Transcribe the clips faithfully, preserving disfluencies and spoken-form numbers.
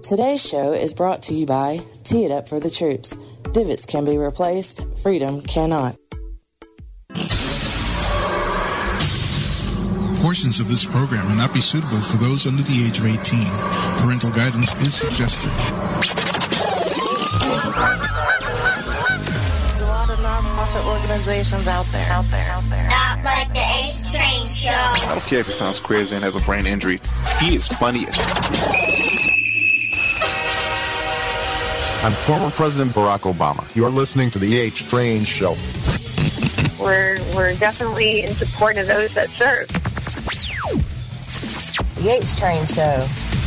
Today's show is brought to you by Tee It Up for the Troops. Divots can be replaced, freedom cannot. Portions of this program may not be suitable for those under the age of eighteen. Parental guidance is suggested. There's a lot of non-profit organizations out there, out there, out there. Not like the H Train Show. I don't care if he sounds crazy and has a brain injury. He is funny as I'm former President Barack Obama. You're listening to the H Train Show. We're, we're definitely in support of those that serve. The H Train Show.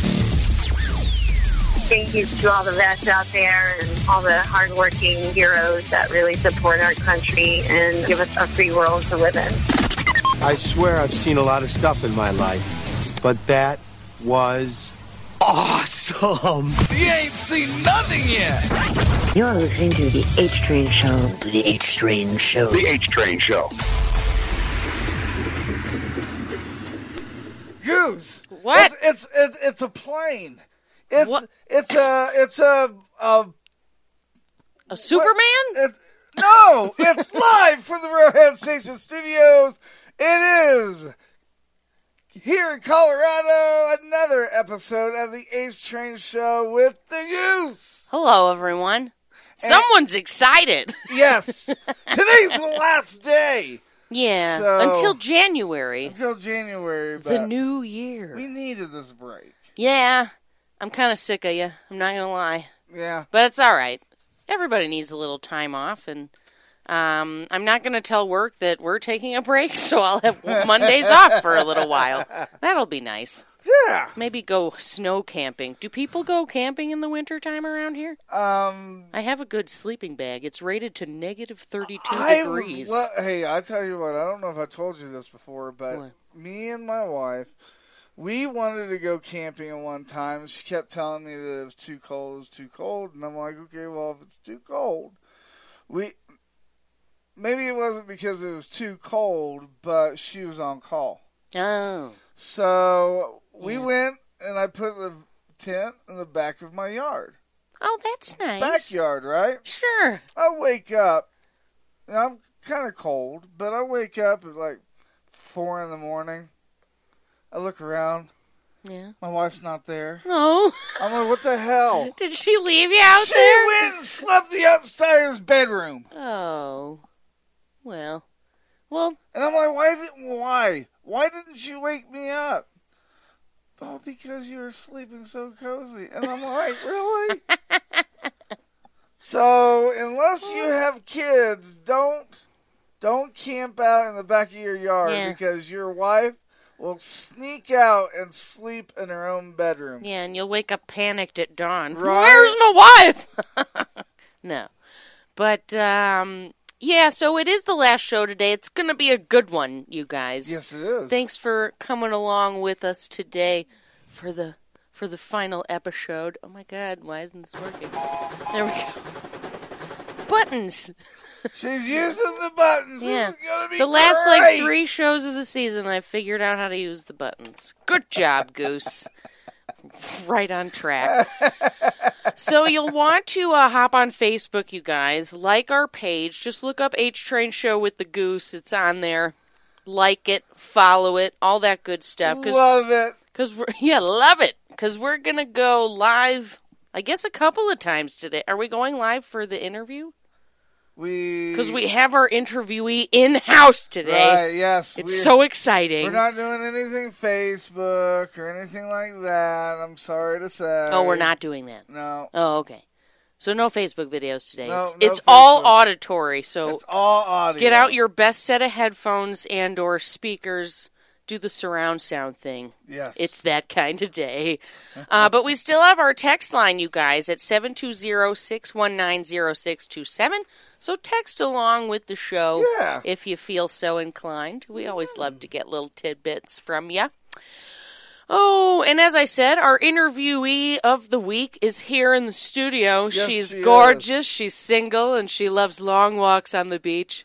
Thank you to all the vets out there and all the hardworking heroes that really support our country and give us a free world to live in. I swear I've seen a lot of stuff in my life, but that was awesome. You ain't seen nothing yet. You're listening to the H Train Show. To the H Train Show. The H Train Show. Goose. What? It's it's it's, it's a plane. It's what? it's a it's a a, a Superman? It's, no, it's live from the Roadhead Station Studios. It is here in Colorado. Another episode of the H Train Show with the Goose. Hello, everyone. Someone's and, excited. Yes, today's the last day. Yeah, so, until January. Until January. But the new year. We needed this break. Yeah, I'm kind of sick of you. I'm not going to lie. Yeah. But it's all right. Everybody needs a little time off, and um, I'm not going to tell work that we're taking a break, so I'll have Mondays off for a little while. That'll be nice. Yeah. Maybe go snow camping. Do people go camping in the wintertime around here? Um, I have a good sleeping bag. It's rated to negative thirty-two I, degrees. Well, hey, I tell you what, I don't know if I told you this before, but what? Me and my wife, we wanted to go camping at one time. She kept telling me that it was too cold, it was too cold. And I'm like, okay, well, if it's too cold, we... Maybe it wasn't because it was too cold, but she was on call. Oh. So we yeah. went, and I put the tent in the back of my yard. Oh, that's nice. Backyard, right? Sure. I wake up, and I'm kind of cold, but I wake up at like four in the morning. I look around. Yeah. My wife's not there. No. I'm like, what the hell? Did she leave you out she there? She went and slept the upstairs bedroom. Oh. Well. Well. And I'm like, why? Is it, why? Why didn't you wake me up? Oh, because you were sleeping so cozy. And I'm like, really? So, unless you have kids, don't don't camp out in the back of your yard yeah. because your wife will sneak out and sleep in her own bedroom. Yeah, and you'll wake up panicked at dawn. Right? Where's my wife? No. But, um... yeah, so it is the last show today. It's going to be a good one, you guys. Yes, it is. Thanks for coming along with us today for the for the final episode. Oh, my God. Why isn't this working? There we go. Buttons. She's using the buttons. Yeah. This is going to be The last, great. like, three shows of the season, I figured out how to use the buttons. Good job, Goose. Right on track. So you'll want to uh, hop on Facebook, you guys. Like our page. Just look up H Train Show with the Goose. It's on there. Like it. Follow it. All that good stuff. Cause, love it. Cause we're, yeah, love it. Because we're going to go live, I guess, a couple of times today. Are we going live for the interview? We Because we have our interviewee in-house today. Right, yes. It's so exciting. We're not doing anything Facebook or anything like that, I'm sorry to say. Oh, we're not doing that? No. Oh, okay. So no Facebook videos today. No, it's no it's Facebook. all auditory. So it's all audio. Get out your best set of headphones and or speakers. Do the surround sound thing. Yes. It's that kind of day. Uh, but we still have our text line, you guys, at seven two zero, six one nine, zero six two seven. So text along with the show yeah. if you feel so inclined. We always love to get little tidbits from you. Oh, and as I said, our interviewee of the week is here in the studio. Yes, She's she gorgeous, is. She's single, and she loves long walks on the beach.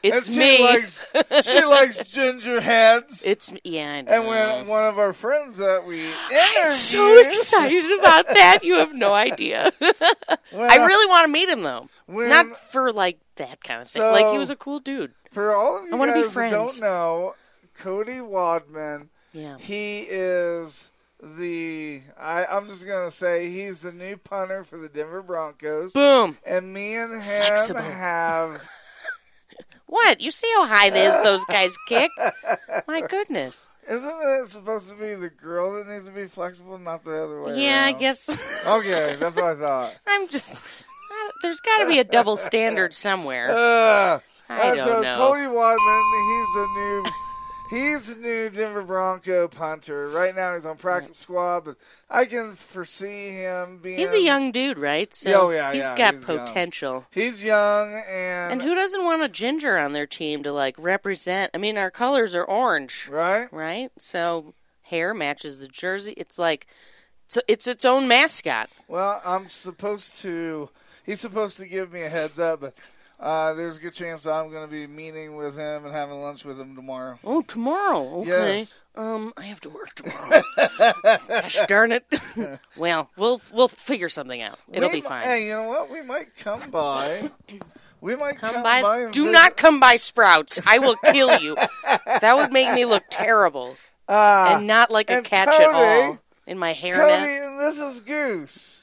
It's and she me. Likes, she likes ginger heads. It's yeah. I know. And when one of our friends that we interviewed, I'm so excited about that. You have no idea. Well, I really want to meet him though. when, Not for like that kind of thing. So, like he was a cool dude. For all of you I want to be guys that friends. don't know, Cody Wadman. Yeah. He is the. I, I'm just gonna say he's the new punter for the Denver Broncos. Boom. And me and him Flexible. have. What? You see how high they, those guys kick? My goodness. Isn't it supposed to be the girl that needs to be flexible, not the other way Yeah, around? I guess. Okay, that's what I thought. I'm just. I, there's got to be a double standard somewhere. Uh, I uh, don't so know. Cody Wadman, he's the new. He's the new Denver Bronco punter. Right now he's on practice squad, but I can foresee him being... He's a young dude, right? So oh, yeah, he's yeah, got he's potential. Young. He's young, and... And who doesn't want a ginger on their team to, like, represent? I mean, our colors are orange. Right. Right? So hair matches the jersey. It's like... It's, it's its own mascot. Well, I'm supposed to... He's supposed to give me a heads up, but... Uh, there's a good chance I'm going to be meeting with him and having lunch with him tomorrow. Oh, tomorrow. Okay. Yes. Um, I have to work tomorrow. Gosh darn it. Well, we'll we'll figure something out. It'll we be fine. Hey, you know what? We might come by. We might come, come by. by and Do visit. not come by Sprouts. I will kill you. That would make me look terrible. Uh, and not like a and catch Cody, at all in my hairnet. Cody, this is Goose.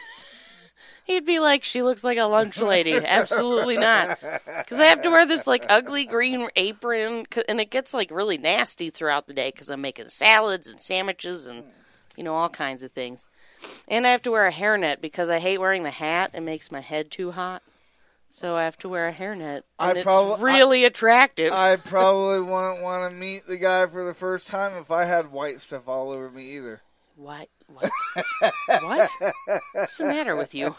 He'd be like, she looks like a lunch lady. Absolutely not. Because I have to wear this, like, ugly green apron, and it gets, like, really nasty throughout the day because I'm making salads and sandwiches and, you know, all kinds of things. And I have to wear a hairnet because I hate wearing the hat. It makes my head too hot. So I have to wear a hairnet. And I it's prob- really I, attractive. I probably wouldn't want to meet the guy for the first time if I had white stuff all over me either. What? What? What? What's the matter with you?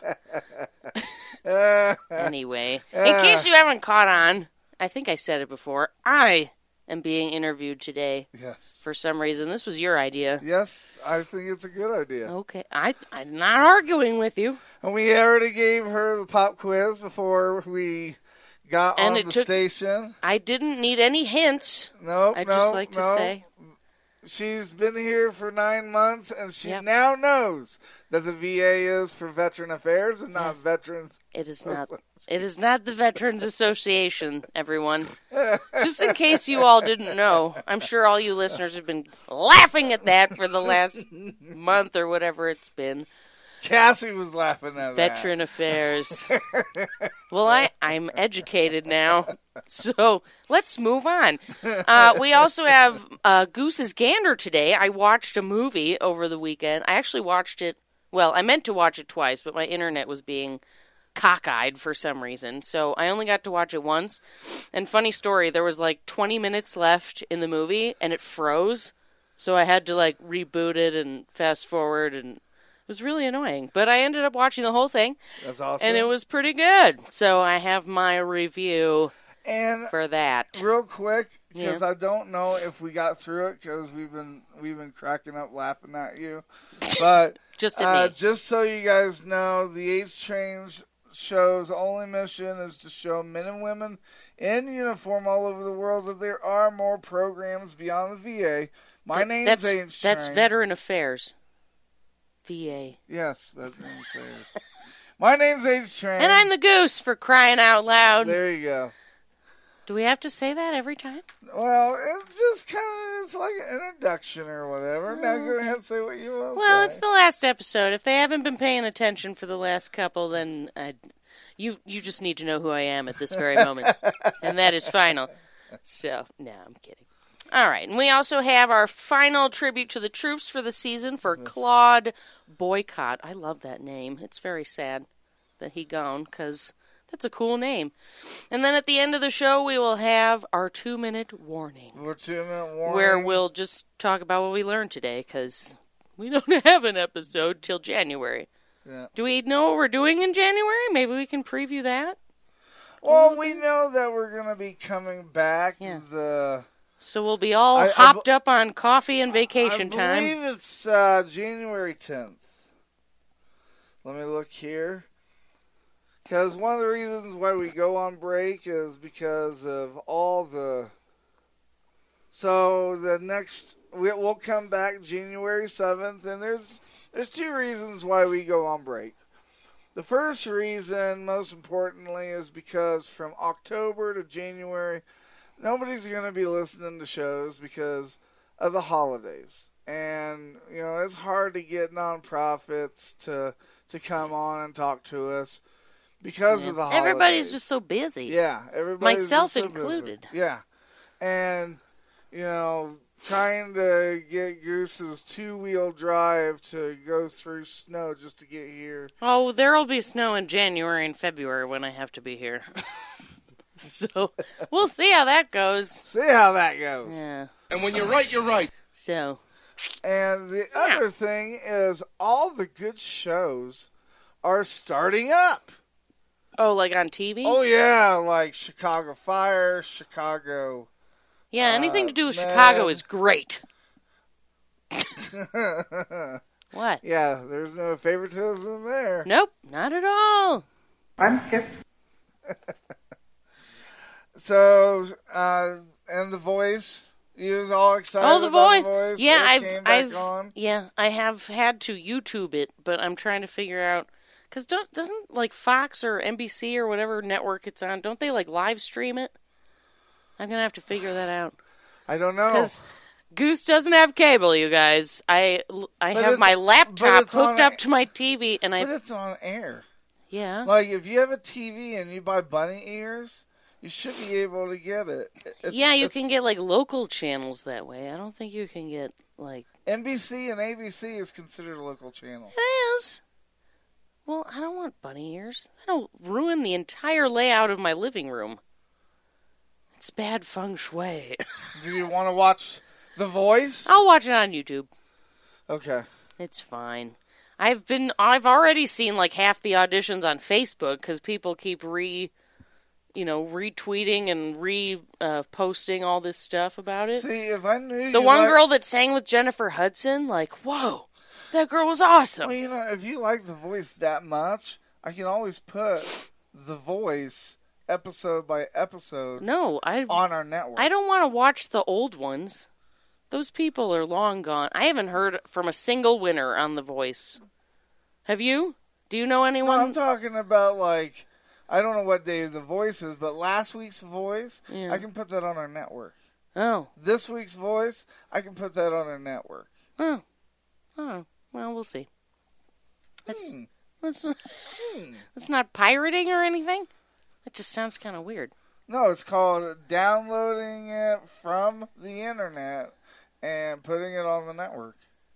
Anyway, in case you haven't caught on, I think I said it before, I am being interviewed today. Yes. For some reason. This was your idea. Yes, I think it's a good idea. Okay. I, I'm not arguing with you. And we already gave her the pop quiz before we got And on it the took- station. I didn't need any hints. No, I'd no, just like to no. say. She's been here for nine months, and she Yep. now knows that the V A is for Veteran Affairs and not Yes. Veterans. It is not. It is not the Veterans Association, everyone. Just in case you all didn't know, I'm sure all you listeners have been laughing at that for the last month or whatever it's been. Cassie was laughing at Veteran Affairs. Well, I, I'm educated now, so let's move on. Uh, we also have uh, Goose's Gander today. I watched a movie over the weekend. I actually watched it, well, I meant to watch it twice, but my internet was being cockeyed for some reason, so I only got to watch it once. And funny story, there was like twenty minutes left in the movie, and it froze, so I had to like reboot it and fast forward, and it was really annoying. But I ended up watching the whole thing. That's awesome. And it was pretty good. So I have my review and for that. Real quick, because Yeah. I don't know if we got through it, because we've been we've been cracking up laughing at you. But Just at uh, me. just so you guys know, the H Train show's only mission is to show men and women in uniform all over the world that there are more programs beyond the V A. My Th- name's that's, H Train. That's Veteran Affairs. V A. Yes, that's Veteran Affairs. My name's H Train. And I'm the Goose, for crying out loud. There you go. Do we have to say that every time? Well, it's just kind of, it's like an introduction or whatever. Now go ahead and say what you want to Well, say. it's the last episode. If they haven't been paying attention for the last couple, then I'd, you you just need to know who I am at this very moment. And that is final. So, no, I'm kidding. All right. And we also have our final tribute to the troops for the season for Claude Boycott. I love that name. It's very sad that he gone, because that's a cool name. And then at the end of the show, we will have our two-minute warning. We're two-minute warning. Where we'll just talk about what we learned today, because we don't have an episode till January. Yeah. Do we know what we're doing in January? Maybe we can preview that? Well, we know that we're going to be coming back. Yeah. The So we'll be all I- I hopped be- up on coffee and vacation I time. believe it's uh, January tenth. Let me look here. Because one of the reasons why we go on break is because of all the... So the next... We'll come back January seventh, and there's there's two reasons why we go on break. The first reason, most importantly, is because from October to January, nobody's going to be listening to shows because of the holidays. And, you know, it's hard to get nonprofits to to come on and talk to us because yeah. of the holidays. Everybody's just so busy. Yeah, everybody's Myself just so included. Busy. Yeah. And, you know... Trying to get Goose's two-wheel drive to go through snow just to get here. Oh, there'll be snow in January and February when I have to be here. So, we'll see how that goes. See how that goes. Yeah. And when you're right, you're right. So. And the yeah. other thing is all the good shows are starting up. Oh, like on T V? Oh, yeah, like Chicago Fire, Chicago... Yeah, anything uh, to do with man. Chicago is great. What? Yeah, there's no favoritism there. Nope, not at all. I'm skipped. So, uh, and The Voice, you was all excited oh, the about voice. The Voice? Yeah, it I've, came back I've, on? yeah, I have had to YouTube it, but I'm trying to figure out because doesn't like Fox or N B C or whatever network it's on, don't they like live stream it? I'm gonna have to figure that out. I don't know. Because Goose doesn't have cable, you guys. I, I But have it's- my laptop but it's hooked on- up to my T V, and I But it's on air. yeah. Like, if you have a T V and you buy bunny ears, you should be able to get it. It's, yeah, you it's, can get like local channels that way. I don't think you can get like N B C and A B C is considered a local channel. it is. Well, I don't want bunny ears. That'll ruin the entire layout of my living room. It's bad feng shui. Do you want to watch The Voice? I'll watch it on YouTube. Okay. It's fine. I've been I've already seen like half the auditions on Facebook because people keep re, you know, retweeting and re uh, posting all this stuff about it. See, if I knew the you one like... girl that sang with Jennifer Hudson, like, whoa, that girl was awesome. Well, you know, if you like The Voice that much, I can always put The Voice episode by episode no, I on our network. I don't want to watch the old ones. Those people are long gone. I haven't heard from a single winner on The Voice. Have you? Do you know anyone? No, I'm talking about, like, I don't know what day The Voice is, but last week's Voice, Yeah. I can put that on our network. Oh. This week's Voice, I can put that on our network. Oh. Oh. Well, we'll see. It's, Hmm. it's, Hmm. it's not pirating or anything? It just sounds kind of weird. No, it's called downloading it from the internet and putting it on the network.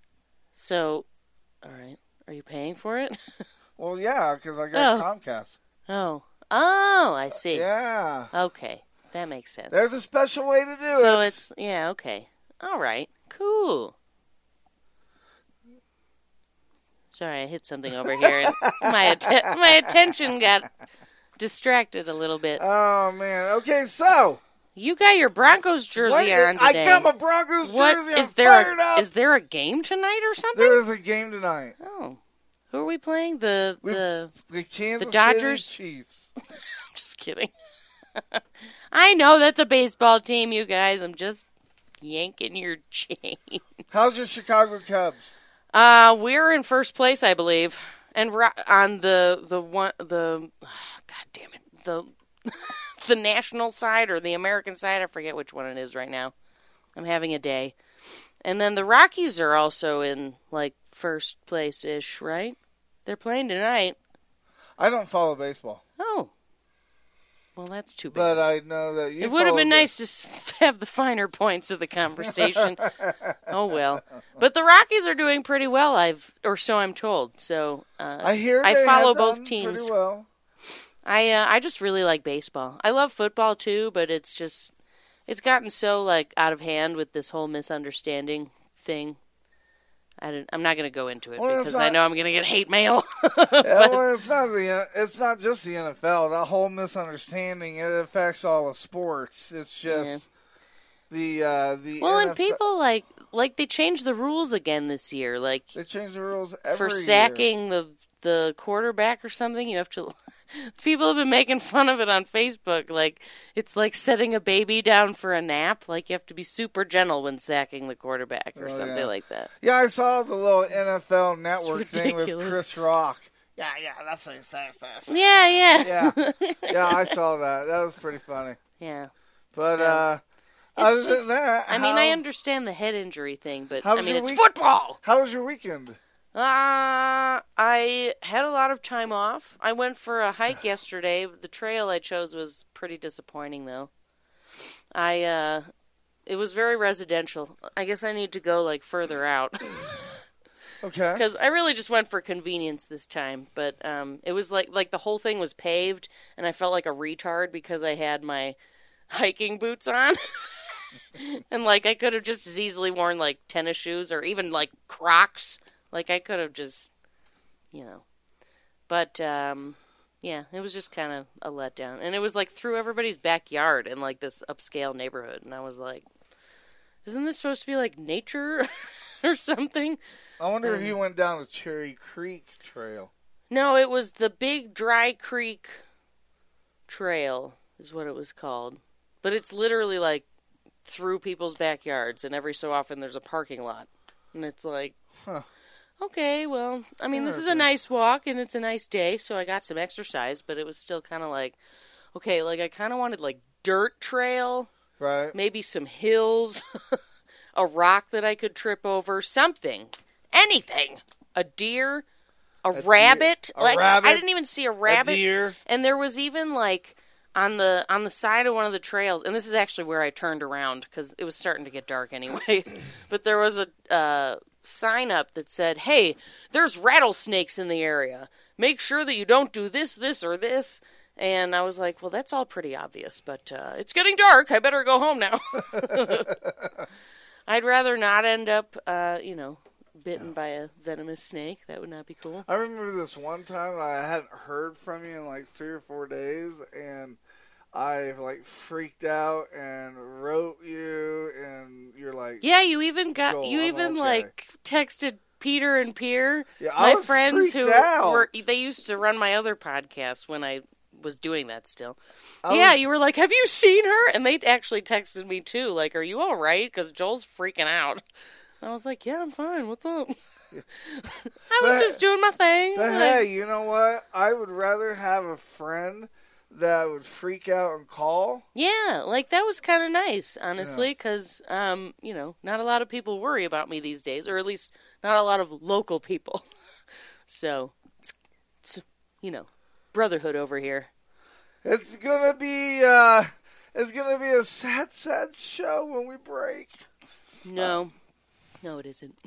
So, all right. Are you paying for it? Well, yeah, because I got Oh. Comcast. Oh. Oh, I see. Yeah. Okay. That makes sense. There's a special way to do it. So it's, yeah, okay. All right. Cool. Sorry, I hit something over here, and my atten- my attention got distracted a little bit. Oh, man. Okay, so. You got your Broncos jersey What? on I today. got my Broncos What jersey. I'm is there? fired A, up. is there a game tonight or something? There is a game tonight. Oh, who are we playing? The We- the The Kansas the Dodgers City Chiefs. I'm just kidding. I know that's a baseball team, you guys. I'm just yanking your chain. How's your Chicago Cubs? Uh, we're in first place, I believe, and ri- on the the one the oh, God damn it the the national side or the American side. I forget which one it is right now. I'm having a day, and then the Rockies are also in like first place ish, right? They're playing tonight. I don't follow baseball. Oh, well, that's too bad. But I know that you It would have follow been the- nice to s- have the finer points of the conversation. Oh well, but the Rockies are doing pretty well. I've, or so I'm told. So uh, I hear I they follow have both done teams. pretty well. I uh, I just really like baseball. I love football too, but it's just it's gotten so like out of hand with this whole misunderstanding thing. I don't, I'm not going to go into it Well, because it's I not- know I'm going to get hate mail. Yeah, But- well, it's not the it's not just the N F L. That whole misunderstanding, it affects all of sports. It's just the uh, the well, N F L, and people like like they changed the rules again this year. Like they change the rules every for year. sacking the the quarterback or something, you have to People have been making fun of it on Facebook. Like, it's like setting a baby down for a nap. Like, you have to be super gentle when sacking the quarterback or Oh, something yeah. like that. Yeah, I saw the little N F L Network It's thing with ridiculous. Chris Rock. Yeah, yeah, that's what he says. Yeah, yeah. Yeah, yeah, I saw that. That was pretty funny. Yeah. But, So, uh, It's other just, than that, I mean, how- I understand the head injury thing, but, how I was mean, your it's week- football! How was your weekend? Uh, I had a lot of time off. I went for a hike yesterday. The trail I chose was pretty disappointing, though. I, uh, it was very residential. I guess I need to go, like, further out. Okay. Because I really just went for convenience this time. But, um, it was like, like the whole thing was paved, and I felt like a retard because I had my hiking boots on. And, like, I could have just as easily worn, like, tennis shoes or even, like, Crocs. Like, I could have just, you know. But, um, yeah, it was just kind of a letdown. And it was, like, through everybody's backyard in, like, this upscale neighborhood. And I was like, isn't this supposed to be, like, nature or something? I wonder Um, if you went down the Cherry Creek Trail. No, it was the Big Dry Creek Trail is what it was called. But it's literally, like, through people's backyards. And every so often there's a parking lot. And it's like... Huh. Okay, well, I mean, this is a nice walk, and it's a nice day, so I got some exercise, but it was still kind of like, okay, like, I kind of wanted, like, dirt trail, right? Maybe some hills, a rock that I could trip over, something, anything, a deer, a, A rabbit, deer. A like, rabbit, I didn't even see a rabbit, a deer. And there was even, like, on the on the side of one of the trails, and this is actually where I turned around, because it was starting to get dark anyway, but there was a... Uh, sign up that said, hey, there's rattlesnakes in the area. Make sure that you don't do this, this, or this. And I was like, well, that's all pretty obvious, but uh, it's getting dark. I better go home now. I'd rather not end up, uh, you know, bitten by a venomous snake. That would not be cool. I remember this one time I hadn't heard from you in like three or four days, and I like freaked out and wrote you, and you're like, yeah, you even got Joel, you I'm even okay. like texted Peter and Pierre, Yeah, I my was friends who freaked out. were they used to run my other podcast when I was doing that still. I yeah, was- you were like, have you seen her? And they actually texted me too, like, are you all right? Because Joel's freaking out. I was like, yeah, I'm fine. What's up? I was But- just doing my thing. But Like, hey, you know what? I would rather have a friend that would freak out and call. yeah, like that was kind of nice, honestly, because, um, you know, not a lot of people worry about me these days, or at least not a lot of local people. So, it's, it's you know, brotherhood over here. It's gonna be, uh, it's gonna be a sad, sad show when we break. No, no, it isn't.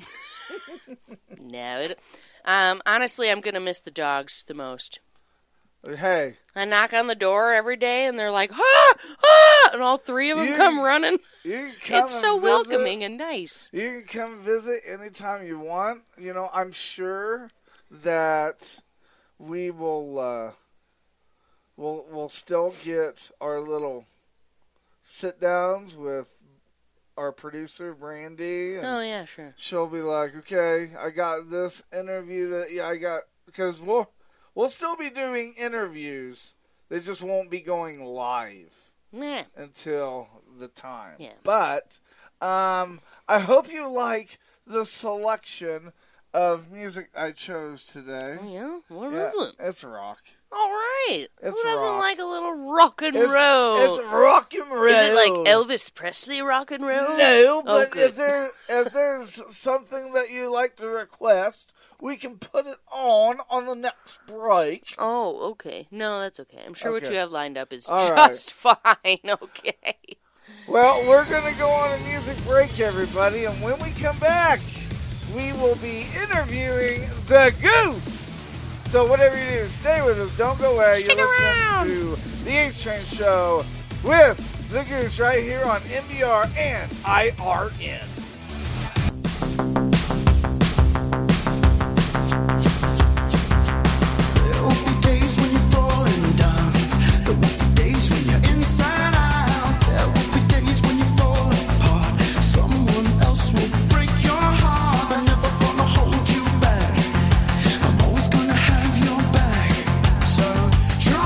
no, it. Um, honestly, I'm gonna miss the dogs the most. Hey, I knock on the door every day, and they're like, ah, ah, and all three of them You- come running. you can come It's so and visit. welcoming and nice. You can come visit anytime you want. You know, I'm sure that we will, uh, we'll, we'll still get our little sit downs with our producer, Brandy. And Oh yeah, sure. she'll be like, okay, I got this interview that, yeah, I got, because we'll, we'll still be doing interviews. They just won't be going live Nah. until the time. Yeah. But um, I hope you like the selection of music I chose today. Oh, yeah? What Yeah, is it? It's rock. All right. It's Who doesn't rock. like a little rock and It's, roll? it's rock and roll. Is it like Elvis Presley rock and roll? No, Oh, but good. if there if there's something that you like to request, we can put it on on the next break. Oh, okay. No, that's okay. I'm sure what Okay. you have lined up is All just fine. Okay. Well, we're going to go on a music break, everybody, and when we come back, we will be interviewing the Goose. So whatever you do, stay with us. Don't go away. Stick You're around. listening to the H-Train Show with the Goose right here on N B R and I R N. There will be days when you're falling down. There will be days when you're inside out. There will be days when you fall apart. Someone else will break your heart. They're never gonna hold you back. I'm always gonna have your back. So try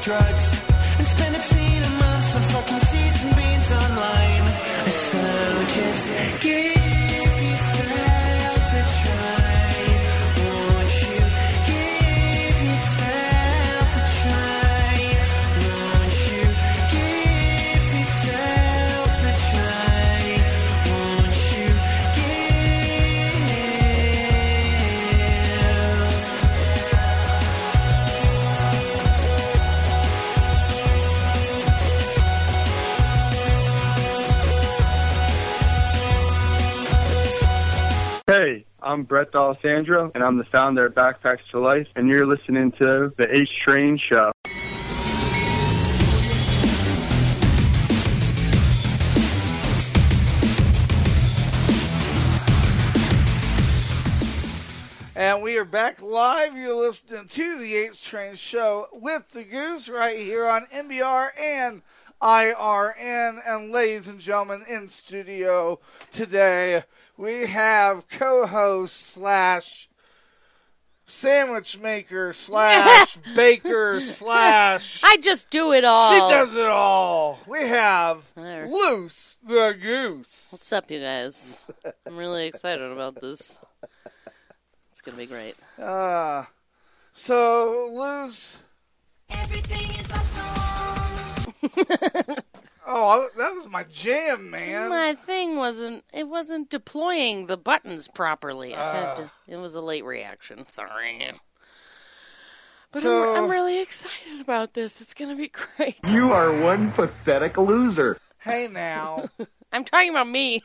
drugs and spend obscene amounts on fucking seeds and beans online. So just give yourself a try. Won't you give yourself a try? Won't you give yourself a try? Won't you give? Hey, I'm Brett D'Alessandro, and I'm the founder of Backpacks for Life, and you're listening to the H-Train Show. And we are back live. You're listening to the H-Train Show with the Goose right here on N B R and I R N. And ladies and gentlemen, in studio today, we have co-host slash sandwich maker slash baker slash... I just do it all. She does it all. We have There. Luce the Goose. What's up, you guys? I'm really excited about this. It's going to be great. Uh, so, Luce... Everything is awesome. Oh, that was my jam, man. My thing wasn't, it wasn't deploying the buttons properly. I had Uh. to, it was a late reaction. Sorry. But So- I'm, I'm really excited about this. It's going to be great. You are one pathetic loser. Hey, now. I'm talking about me.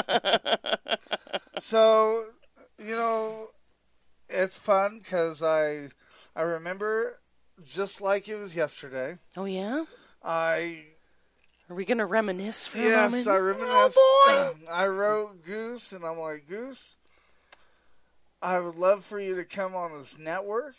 So, you know, it's fun because I, I remember just like it was yesterday. Oh, yeah? I... Are we going to reminisce for Yes, a I moment? reminisce. Oh, boy! I wrote Goose, and I'm like, Goose, I would love for you to come on this network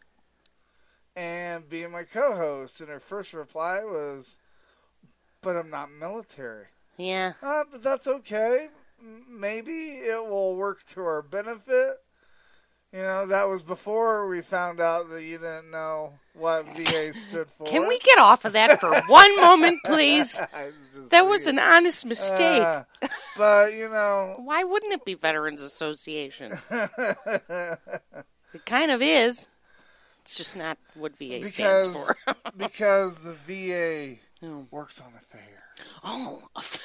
and be my co-host. And her first reply was, but I'm not military. Yeah. Uh, but that's okay. M- Maybe it will work to our benefit. You know, that was before we found out that you didn't know what V A stood for. Can we get off of that for one moment, please? Just That was weird. an honest mistake. Uh, but, you know... Why wouldn't it be Veterans Association? It kind of is. It's just not what V A because, stands for. because the V A Oh. works on affairs. Oh,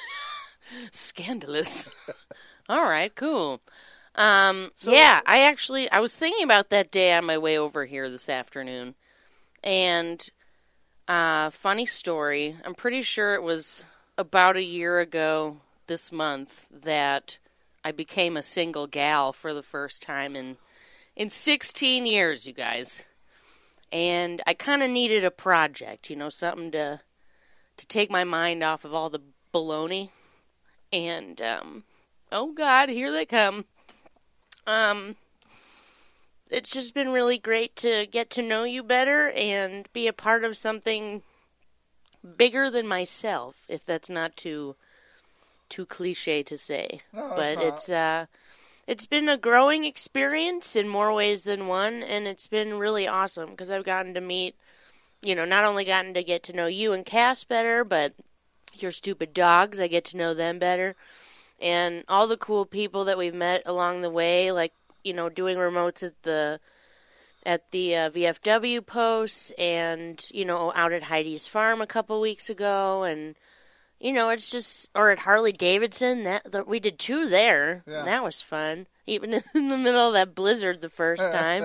scandalous. All right, cool. Um, So- yeah, I actually, I was thinking about that day on my way over here this afternoon. And, uh, funny story, I'm pretty sure it was about a year ago this month that I became a single gal for the first time in, in sixteen years, you guys. And I kind of needed a project, you know, something to, to take my mind off of all the baloney. And, um, oh God, here they come. Um, it's just been really great to get to know you better and be a part of something bigger than myself, if that's not too too cliche to say. No, it's but not. it's uh it's been a growing experience in more ways than one, and it's been really awesome because I've gotten to meet, you know, not only gotten to get to know you and Cass better, but your stupid dogs, I get to know them better. And all the cool people that we've met along the way, like, you know, doing remotes at the at the uh, V F W posts and, you know, out at Heidi's farm a couple weeks ago. And, you know, it's just, or at Harley Davidson, that, that we did two there. Yeah. And that was fun. Even in the middle of that blizzard the first time.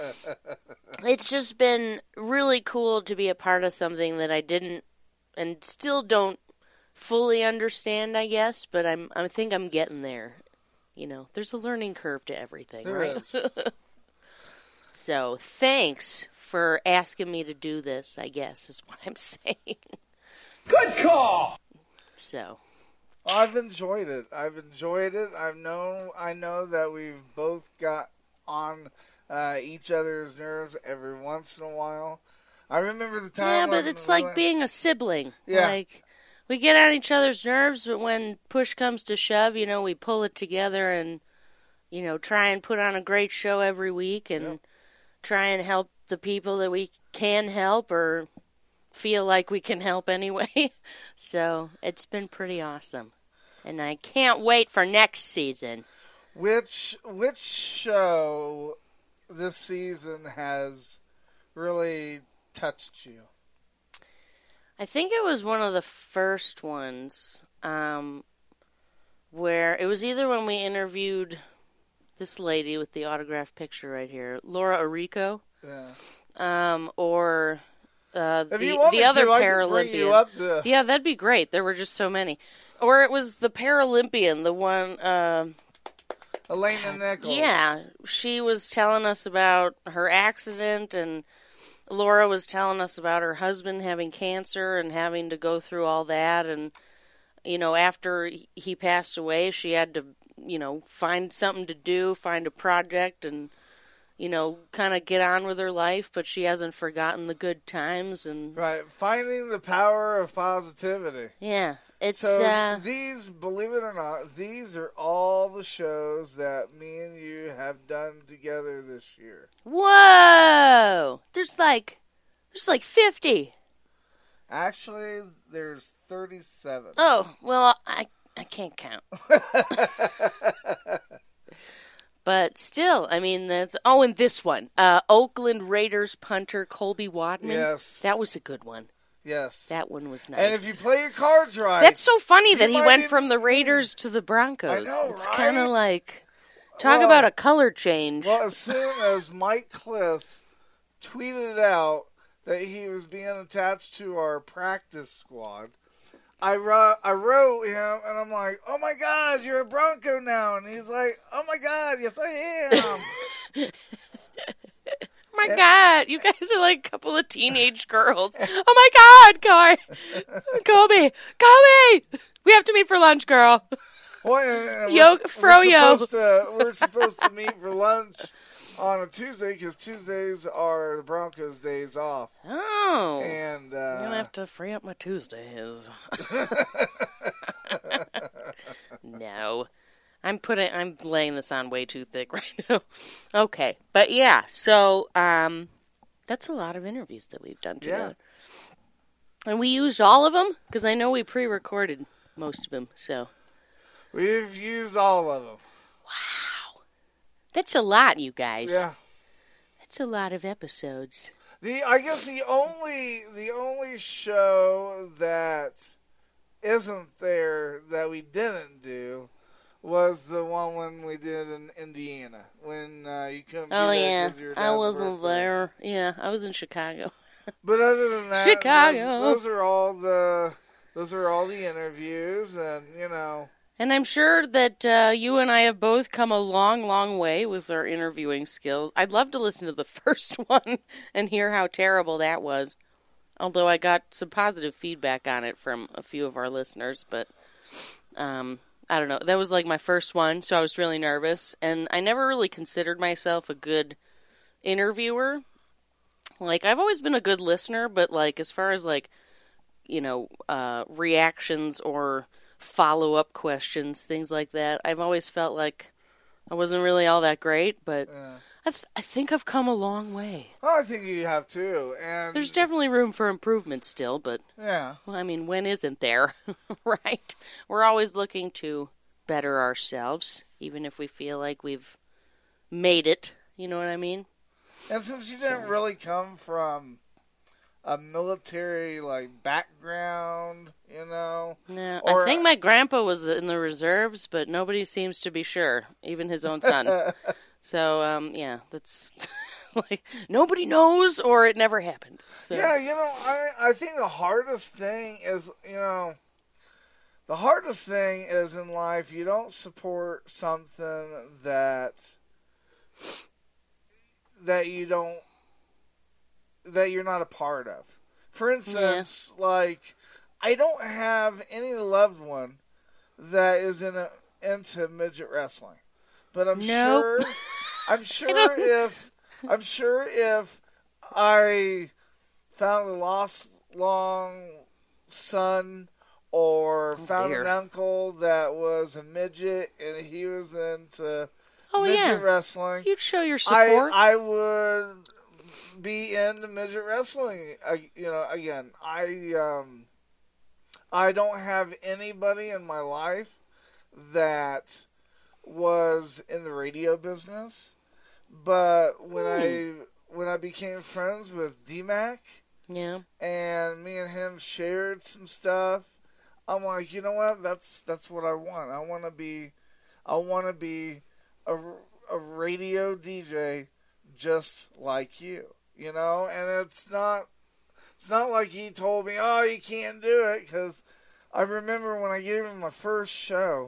It's just been really cool to be a part of something that I didn't and still don't fully understand, I guess, but I'm I think I'm getting there. You know, there's a learning curve to everything, There right? is. So, thanks for asking me to do this, I guess, is what I'm saying. Good call. So, I've enjoyed it. I've enjoyed it. I've known. I know that we've both got on uh, each other's nerves every once in a while. I remember the time. yeah, but when it's we like went- being a sibling. Yeah. Like, we get on each other's nerves, but when push comes to shove, you know, we pull it together and, you know, try and put on a great show every week and Yep. try and help the people that we can help or, feel like we can help anyway. So it's been pretty awesome. And I can't wait for next season. Which which show this season has really touched you? I think it was one of the first ones um, where it was either when we interviewed this lady with the autographed picture right here, Laura Arico, Yeah. um, or uh, If you the want the me other to, I can bring you Paralympian. up to- Yeah, that'd be great. There were just so many. Or it was the Paralympian, the one. Uh, Elena Nichols. Yeah, she was telling us about her accident, and Laura was telling us about her husband having cancer and having to go through all that. And, you know, after he passed away, she had to, you know, find something to do, find a project, and, you know, kind of get on with her life. But she hasn't forgotten the good times. And Right, finding the power of positivity. yeah, it's So uh, these, believe it or not, these are all the shows that me and you have done together this year. whoa. There's like, there's like fifty. Actually, there's thirty-seven. Oh, well, I I can't count. But still, I mean, that's... Oh, and this one. Uh, Oakland Raiders punter Colby Wadman. Yes. That was a good one. Yes. That one was nice. And if you play your cards right... That's so funny you that he might went even- from the Raiders to the Broncos. I know, It's right? kind of like... Talk Well- about a color change. Well, as soon as Mike Cliff tweeted out that he was being attached to our practice squad, I wrote, I wrote him, and I'm like, oh my God, you're a Bronco now. And he's like, oh my God, yes I am. Oh my God, you guys are like a couple of teenage girls. Oh my God, Car- Colby, Colby, we have to meet for lunch, girl. Well, and- and Yo, we're, froyo. We're supposed, to, we're supposed to meet for lunch on a Tuesday because Tuesdays are the Broncos' days off. Oh, And uh, I'm gonna have to free up my Tuesdays. No, I'm putting, I'm laying this on way too thick right now. Okay, but yeah, so um, that's a lot of interviews that we've done together, and we used all of them because I know we pre-recorded most of them. So we've used all of them. that's a lot, you guys. Yeah. That's a lot of episodes. The I guess the only the only show that isn't there that we didn't do was the one when we did in Indiana when uh, you couldn't. Oh be there yeah, 'cause of your I dad's wasn't birthday. there. Yeah, I was in Chicago. But other than that, Chicago. Those, those are all the those are all the interviews, and you know. And I'm sure that uh, you and I have both come a long, long way with our interviewing skills. I'd love to listen to the first one and hear how terrible that was. Although I got some positive feedback on it from a few of our listeners. But um, I don't know. That was like my first one, so I was really nervous. And I never really considered myself a good interviewer. Like, I've always been a good listener, but like as far as like, you know, uh, reactions or follow-up questions, things like that, I've always felt like I wasn't really all that great, but Yeah. I, th- I think I've come a long way. Oh, I think you have too, and There's definitely room for improvement still, but yeah. well, I mean, when isn't there, right? We're always looking to better ourselves, even if we feel like we've made it, you know what I mean? And since you didn't really come from a military like background, you know. Yeah, or, I think my grandpa was in the reserves, but nobody seems to be sure, even his own son. So, um, yeah, that's like nobody knows, or it never happened. So. Yeah, you know, I I think the hardest thing is, you know, the hardest thing is in life you don't support something that that you don't that you're not a part of. For instance, yeah. like I don't have any loved one that is in a, into midget wrestling, but I'm nope. sure I'm sure if I'm sure if I found a lost long son or oh, found dear. an uncle that was a midget and he was into oh, midget yeah. wrestling, you'd show your support. I, I would be into midget wrestling. I, you know, again, I um, I don't have anybody in my life that was in the radio business, but when mm. I when I became friends with D-Mac, yeah, and me and him shared some stuff, I'm like, you know what? That's that's what I want. I want to be, I want to be a, a radio D J just like you, you know. And it's not, it's not like he told me, oh, you can't do it, because I remember when I gave him my first show,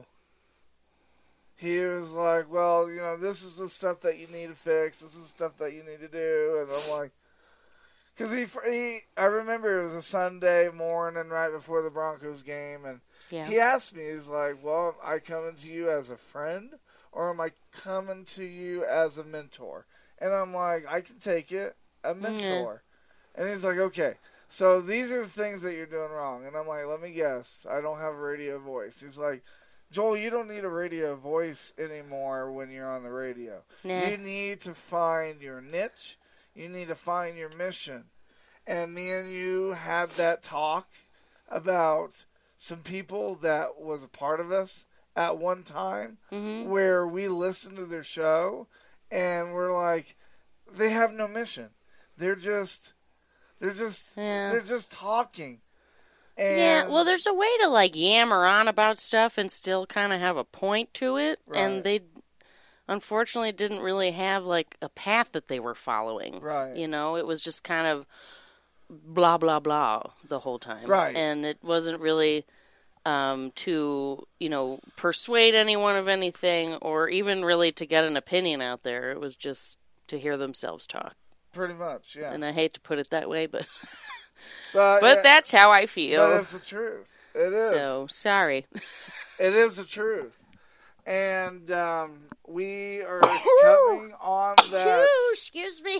he was like, well, you know, this is the stuff that you need to fix. This is the stuff that you need to do. And I'm like, because he, he, I remember it was a Sunday morning right before the Broncos game. And yeah. he asked me, he's like, well, am I coming to you as a friend or am I coming to you as a mentor? And I'm like, I can take it, a mentor. Mm-hmm. And he's like, okay, so these are the things that you're doing wrong. And I'm like, let me guess. I don't have a radio voice. He's like, Joel, you don't need a radio voice anymore when you're on the radio. Nah. You need to find your niche. You need to find your mission. And me and you had that talk about some people that was a part of us at one time, mm-hmm. where we listened to their show and we're like, they have no mission. They're just, they're just, yeah. they're just talking. And yeah, well, there's a way to, like, yammer on about stuff and still kind of have a point to it. Right. And they, unfortunately, didn't really have, like, a path that they were following. Right. You know, it was just kind of blah, blah, blah the whole time. Right. And it wasn't really um, to, you know, persuade anyone of anything or even really to get an opinion out there. It was just to hear themselves talk. Pretty much, yeah. And I hate to put it that way, but... But, but yeah, that's how I feel. But it's the truth. It is. So, sorry. It is the truth. And um, we are coming on that... Excuse me.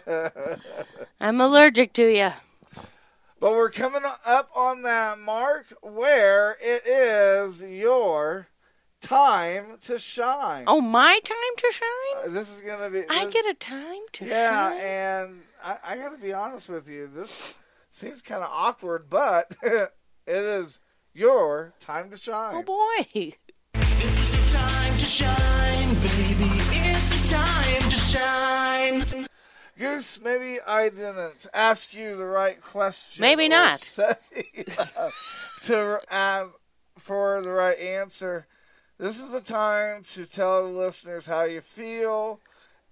I'm allergic to you. But we're coming up on that mark where it is your time to shine. Oh, my time to shine? Uh, this is going to be... This, I get a time to yeah, shine? Yeah, and I, I got to be honest with you. This... Seems kind of awkward, but it is your time to shine. Oh, boy. This is the time to shine, baby. It's the time to shine. Goose, maybe I didn't ask you the right question. Maybe not. Set you up to ask for the right answer. This is the time to tell the listeners how you feel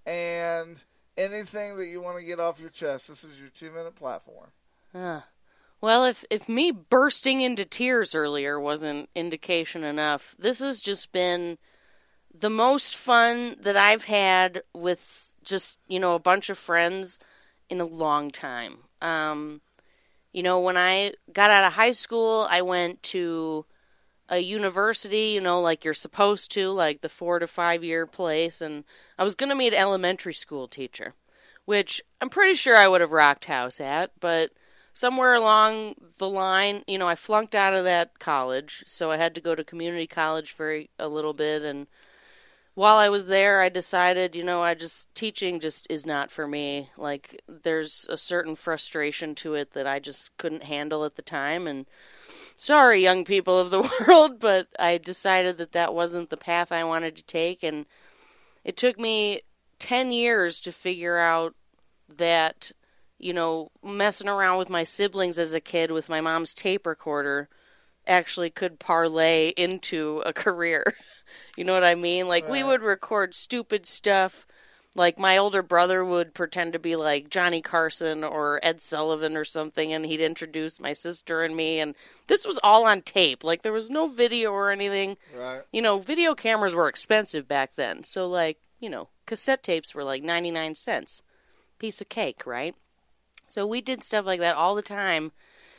and anything that you want to get off your chest. This is your two-minute platform. Uh, well, if, if me bursting into tears earlier wasn't indication enough, this has just been the most fun that I've had with just, you know, a bunch of friends in a long time. Um, you know, when I got out of high school, I went to a university, you know, like you're supposed to, like the four to five year place, and I was going to meet an elementary school teacher, which I'm pretty sure I would have rocked house at, but... Somewhere along the line, you know, I flunked out of that college, so I had to go to community college for a, a little bit, and while I was there, I decided, you know, I just, teaching just is not for me. Like, there's a certain frustration to it that I just couldn't handle at the time, and sorry, young people of the world, but I decided that that wasn't the path I wanted to take, and it took me ten years to figure out that... you know, messing around with my siblings as a kid with my mom's tape recorder actually could parlay into a career. You know what I mean? Like, right. We would record stupid stuff. Like, my older brother would pretend to be, like, Johnny Carson or Ed Sullivan or something, and he'd introduce my sister and me, and this was all on tape. Like, there was no video or anything. Right. You know, video cameras were expensive back then. So, like, you know, cassette tapes were, like, ninety-nine cents. Piece of cake, right? So we did stuff like that all the time.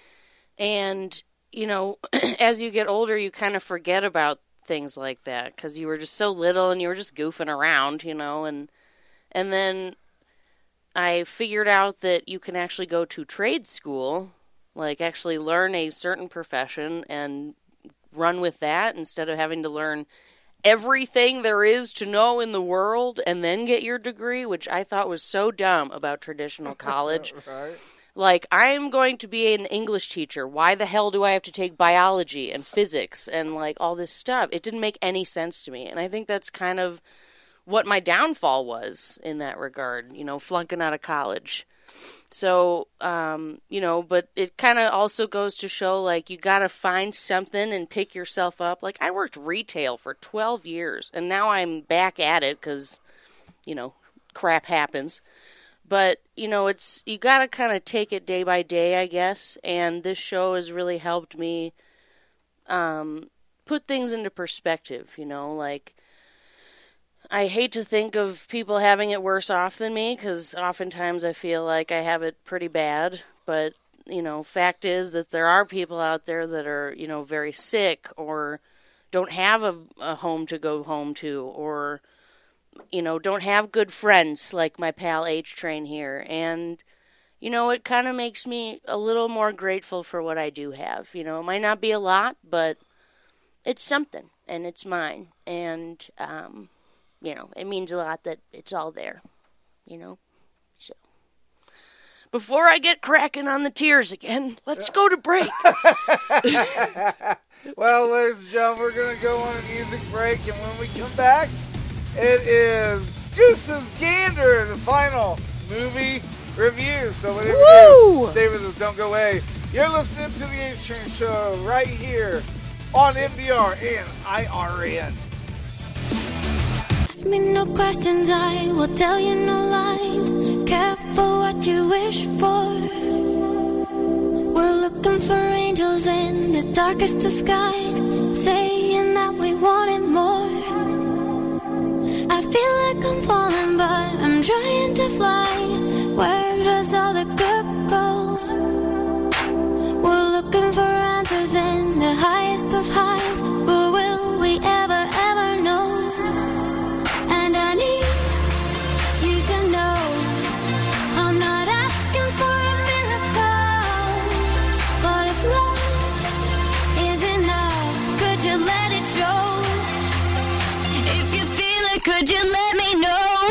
And, you know, as you get older, you kind of forget about things like that because you were just so little and you were just goofing around, you know. And and then I figured out that you can actually go to trade school, like actually learn a certain profession and run with that instead of having to learn everything there is to know in the world and then get your degree, which I thought was so dumb about traditional college. Right. Like, I'm going to be an English teacher. Why the hell do I have to take biology and physics and, like, all this stuff? It didn't make any sense to me. And I think that's kind of what my downfall was in that regard, you know, flunking out of college. So, um, you know, but it kind of also goes to show, like, you got to find something and pick yourself up. Like, I worked retail for twelve years, and now I'm back at it because, you know, crap happens. But, you know, it's, you got to kind of take it day by day, I guess. And this show has really helped me um, put things into perspective, you know, like, I hate to think of people having it worse off than me, because oftentimes I feel like I have it pretty bad. But, you know, fact is that there are people out there that are, you know, very sick or don't have a, a home to go home to, or, you know, don't have good friends like my pal H-Train here. And, you know, it kind of makes me a little more grateful for what I do have. You know, it might not be a lot, but it's something, and it's mine. And, um... you know, it means a lot that it's all there, you know. So, before I get cracking on the tears again, let's go to break. Well, ladies and gentlemen, we're going to go on a music break, and when we come back, it is Goose's Gander, the final movie review. So whatever you do, stay with us, don't go away. You're listening to the H-Train Show right here on N B R and I R N. Ask me no questions, I will tell you no lies. Careful what you wish for. We're looking for angels in the darkest of skies, saying that we wanted more. I feel like I'm falling, but I'm trying to fly. Where does all the good go? We're looking for answers in the highest of highs, but will we ever, ever know? And I need you to know I'm not asking for a miracle, but if love is enough, could you let it show? If you feel it, could you let me know?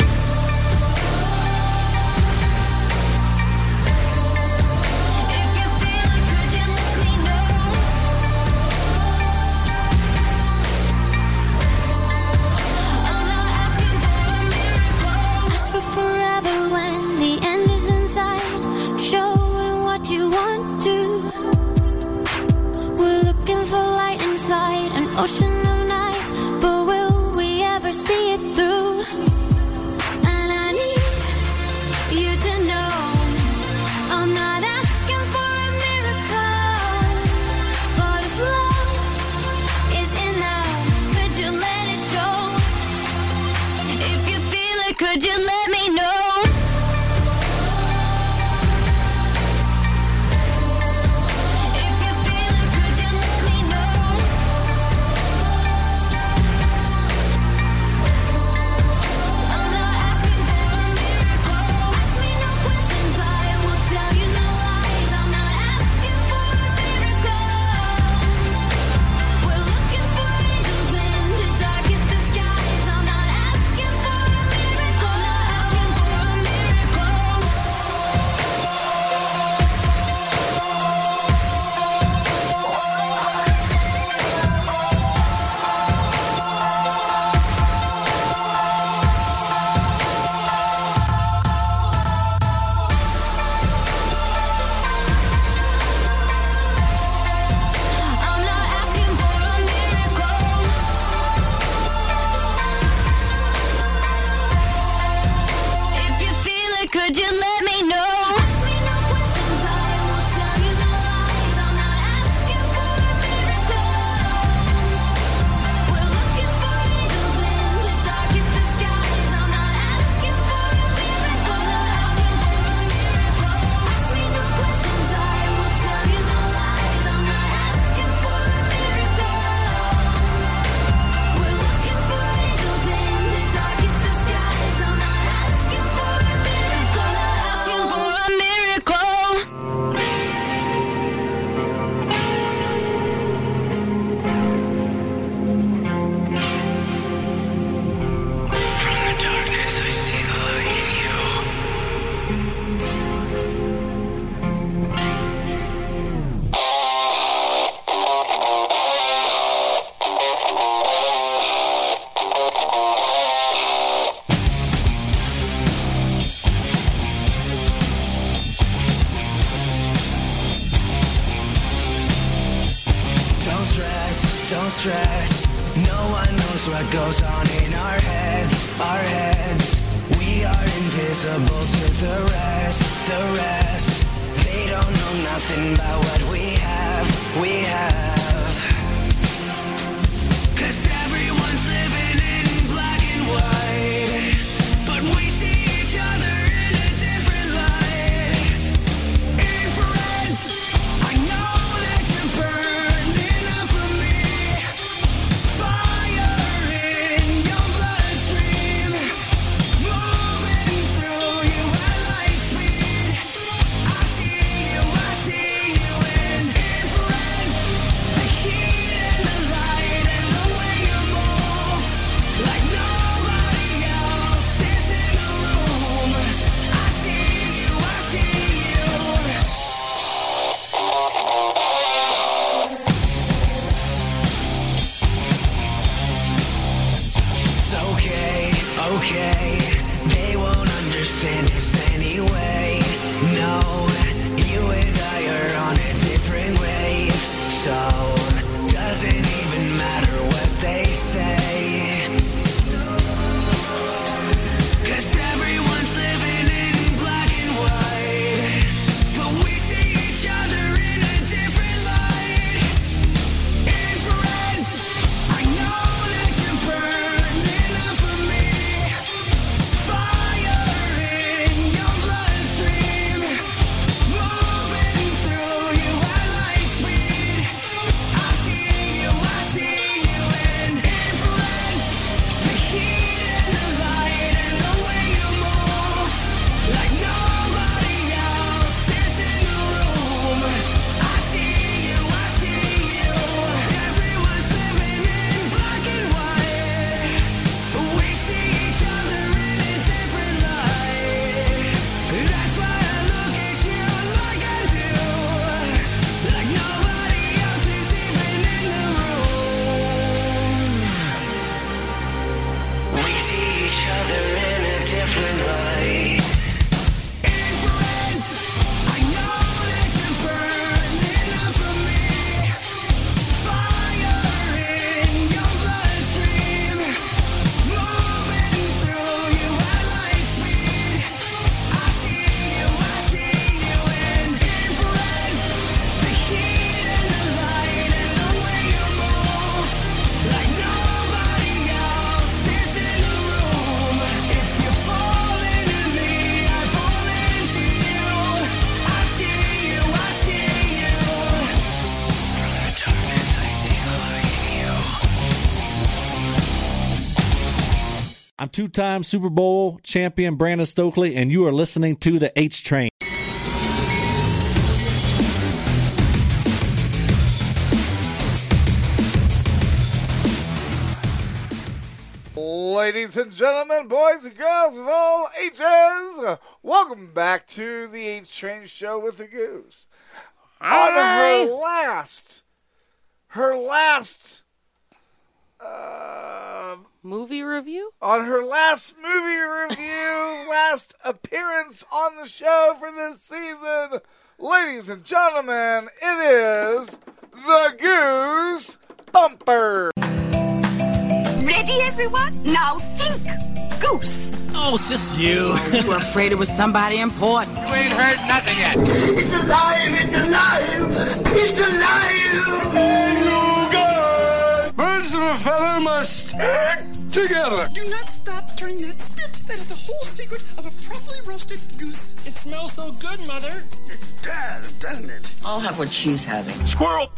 no stress. No one knows what goes on in our heads, our heads. We are invisible to the rest, the rest. They don't know nothing about what we have, we have. 'Cause everyone's living in black and white, but we see each other in a different light. Infrared, I know that you're burning up for me. Fire in your bloodstream, moving through you at light speed. I see you, I see you in infrared. The heat and the light and the way you move, like nobody else is in the room. I see you, I see you. It's okay, okay. They won't understand us anyway. No, you and I are on a different wave. So, doesn't even matter what they say. 'Cause everyone's living in black and white, but we see each other in a different light. Infrared, I know that you're burning up for me. Fire in your bloodstream, moving through you at light speed. I see you, I see you in infrared. The heat and the light and the way you move, like nobody else is in the room. I see you, I see you. Everyone's living in black and white, but we see each other in a different light. That's why I look at you like I do, like nobody else is even in the room. We see each other in a different light. Infrared, I know that you're burning up for me. Fire in your bloodstream, moving through you at light speed. I see you, I see you in infrared. The heat and the light and the way you move, like nobody else is in the room. If you fall into me, I fall into you. I see you, I see you. From the darkness, I see you. I'm two-time Super Bowl champion Brandon Stokely, and you are listening to the H Train. Ladies and gentlemen, boys and girls of all ages, welcome back to the H Train Show with the Goose. On her last, her last, uh, Movie review? on her last movie review, last appearance on the show for this season, ladies and gentlemen, it is the Goose Bumper. Ready, everyone? Now think. Goose. Oh, it's just you. You were afraid it was somebody important. You ain't heard nothing yet. It's alive, it's alive, it's alive. You guys! Birds of a feather must stick together. Do not stop turning that spit. That is the whole secret of a properly roasted goose. It smells so good, Mother. It does, doesn't it? I'll have what she's having. Squirrel.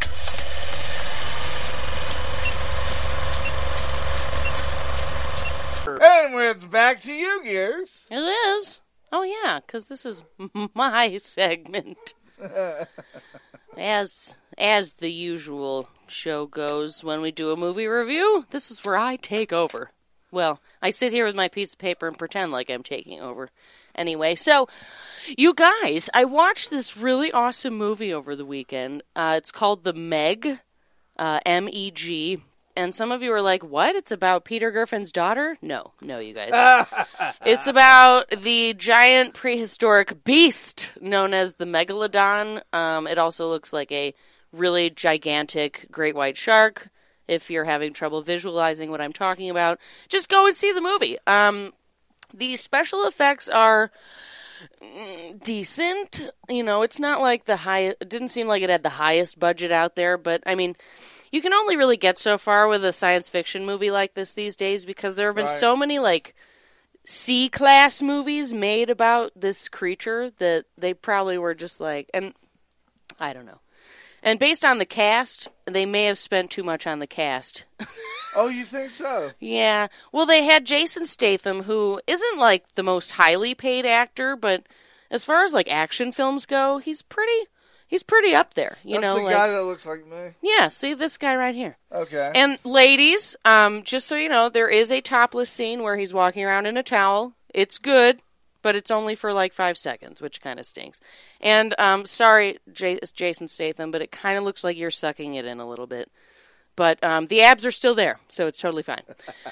And it's back to you, Gears. It is. Oh, yeah, because this is my segment. As as the usual show goes, when we do a movie review, this is where I take over. Well, I sit here with my piece of paper and pretend like I'm taking over. Anyway, so, you guys, I watched this really awesome movie over the weekend. Uh, it's called The Meg, uh, M E G. And some of you are like, what? It's about Peter Griffin's daughter? No, no, you guys. It's about the giant prehistoric beast known as the Megalodon. Um, it also looks like a really gigantic great white shark. If you're having trouble visualizing what I'm talking about, just go and see the movie. Um, the special effects are decent. You know, it's not like the high. It didn't seem like it had the highest budget out there, but I mean, you can only really get so far with a science fiction movie like this these days because there have been Right. so many like C-class movies made about this creature that they probably were just like, and I don't know. And based on the cast, they may have spent too much on the cast. Oh, you think so? Yeah. Well, they had Jason Statham, who isn't like the most highly paid actor, but as far as like action films go, he's pretty he's pretty up there. You That's know, the like, guy that looks like me. yeah, see this guy right here. Okay. And ladies, um, just so you know, there is a topless scene where he's walking around in a towel. It's good, but it's only for like five seconds, which kind of stinks. And um, sorry, J- Jason Statham, but it kind of looks like you're sucking it in a little bit. But um, the abs are still there, so it's totally fine.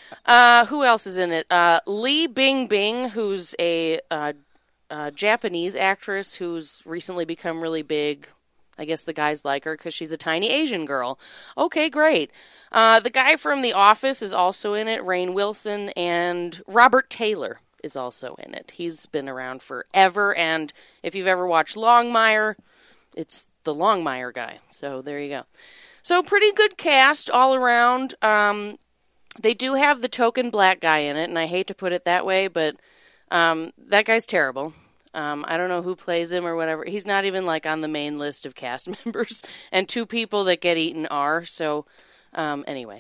uh, who else is in it? Uh, Li Bingbing, who's a uh, uh, Japanese actress who's recently become really big. I guess the guys like her because she's a tiny Asian girl. Okay, great. Uh, the guy from The Office is also in it, Rainn Wilson, and Robert Taylor is also in it. He's been around forever, and if you've ever watched Longmire, it's the Longmire guy. So there you go. So pretty good cast all around. Um, they do have the token black guy in it, and I hate to put it that way, but um, that guy's terrible. Um, I don't know who plays him or whatever. He's not even like on the main list of cast members, and two people that get eaten are. So um, anyway,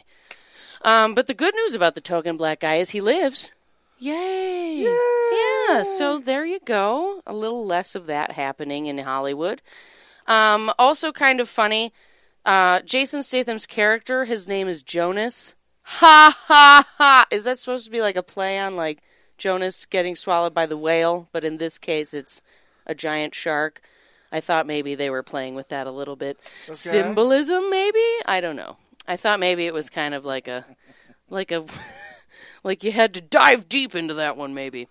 um, but the good news about the token black guy is he lives. Yay! Yay! Yeah. So there you go. A little less of that happening in Hollywood. Um, also, kind of funny. Uh, Jason Statham's character, his name is Jonas. Ha ha ha! Is that supposed to be like a play on like Jonas getting swallowed by the whale? But in this case, it's a giant shark. I thought maybe they were playing with that a little bit. Okay. Symbolism, maybe? I don't know. I thought maybe it was kind of like a, like a, like you had to dive deep into that one, maybe.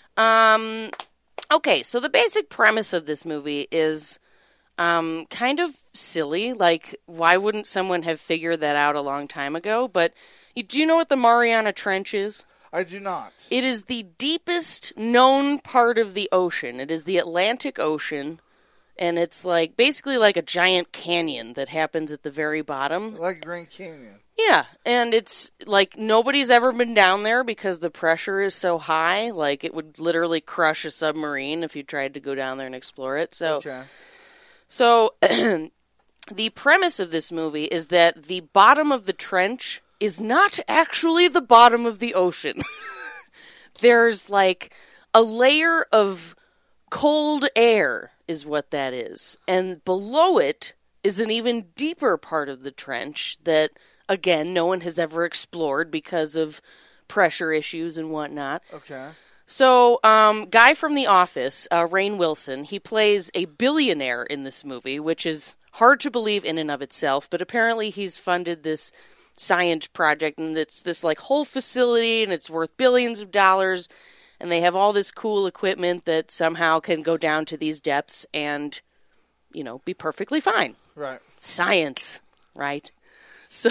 Um, okay, so the basic premise of this movie is Um, kind of silly. Like, why wouldn't someone have figured that out a long time ago? But you, do you know what the Mariana Trench is? I do not. It is the deepest known part of the ocean. It is the Atlantic Ocean, and it's like basically like a giant canyon that happens at the very bottom. Like Grand Canyon. Yeah, and it's like nobody's ever been down there because the pressure is so high. Like, it would literally crush a submarine if you tried to go down there and explore it. So. Okay. So, the premise of this movie is that the bottom of the trench is not actually the bottom of the ocean. There's, like, a layer of cold air is what that is. And below it is an even deeper part of the trench that, again, no one has ever explored because of pressure issues and whatnot. Okay. So, um, guy from The Office, uh, Rainn Wilson, he plays a billionaire in this movie, which is hard to believe in and of itself, but apparently he's funded this science project, and it's this, like, whole facility, and it's worth billions of dollars, and they have all this cool equipment that somehow can go down to these depths and, you know, be perfectly fine. Right. Science, right? So,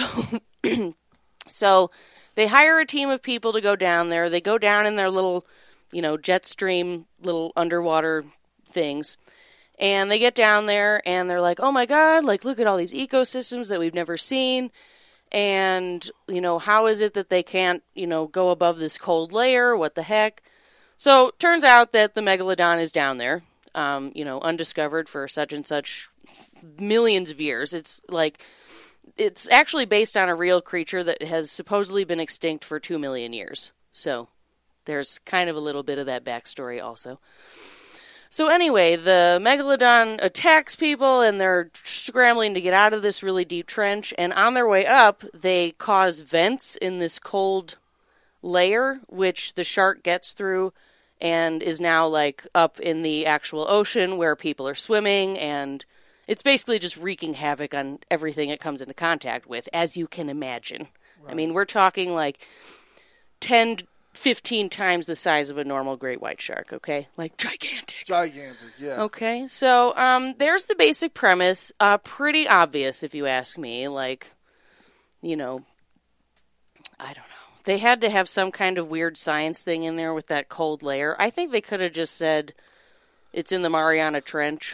so they hire a team of people to go down there. They go down in their little, you know, jet stream, little underwater things. And they get down there and they're like, oh my God, like, look at all these ecosystems that we've never seen. And, you know, how is it that they can't, you know, go above this cold layer? What the heck? So, turns out that the Megalodon is down there, um, you know, undiscovered for such and such millions of years. It's like, it's actually based on a real creature that has supposedly been extinct for two million years. So, there's kind of a little bit of that backstory also. So anyway, the Megalodon attacks people, and they're scrambling to get out of this really deep trench, and on their way up, they cause vents in this cold layer, which the shark gets through, and is now, like, up in the actual ocean where people are swimming, and it's basically just wreaking havoc on everything it comes into contact with, as you can imagine. Right. I mean, we're talking, like, ten fifteen times the size of a normal great white shark, okay? Like, gigantic. Gigantic, yeah. Okay, so um, there's the basic premise. Uh, pretty obvious, if you ask me. Like, you know, I don't know. They had to have some kind of weird science thing in there with that cold layer. I think they could have just said it's in the Mariana Trench.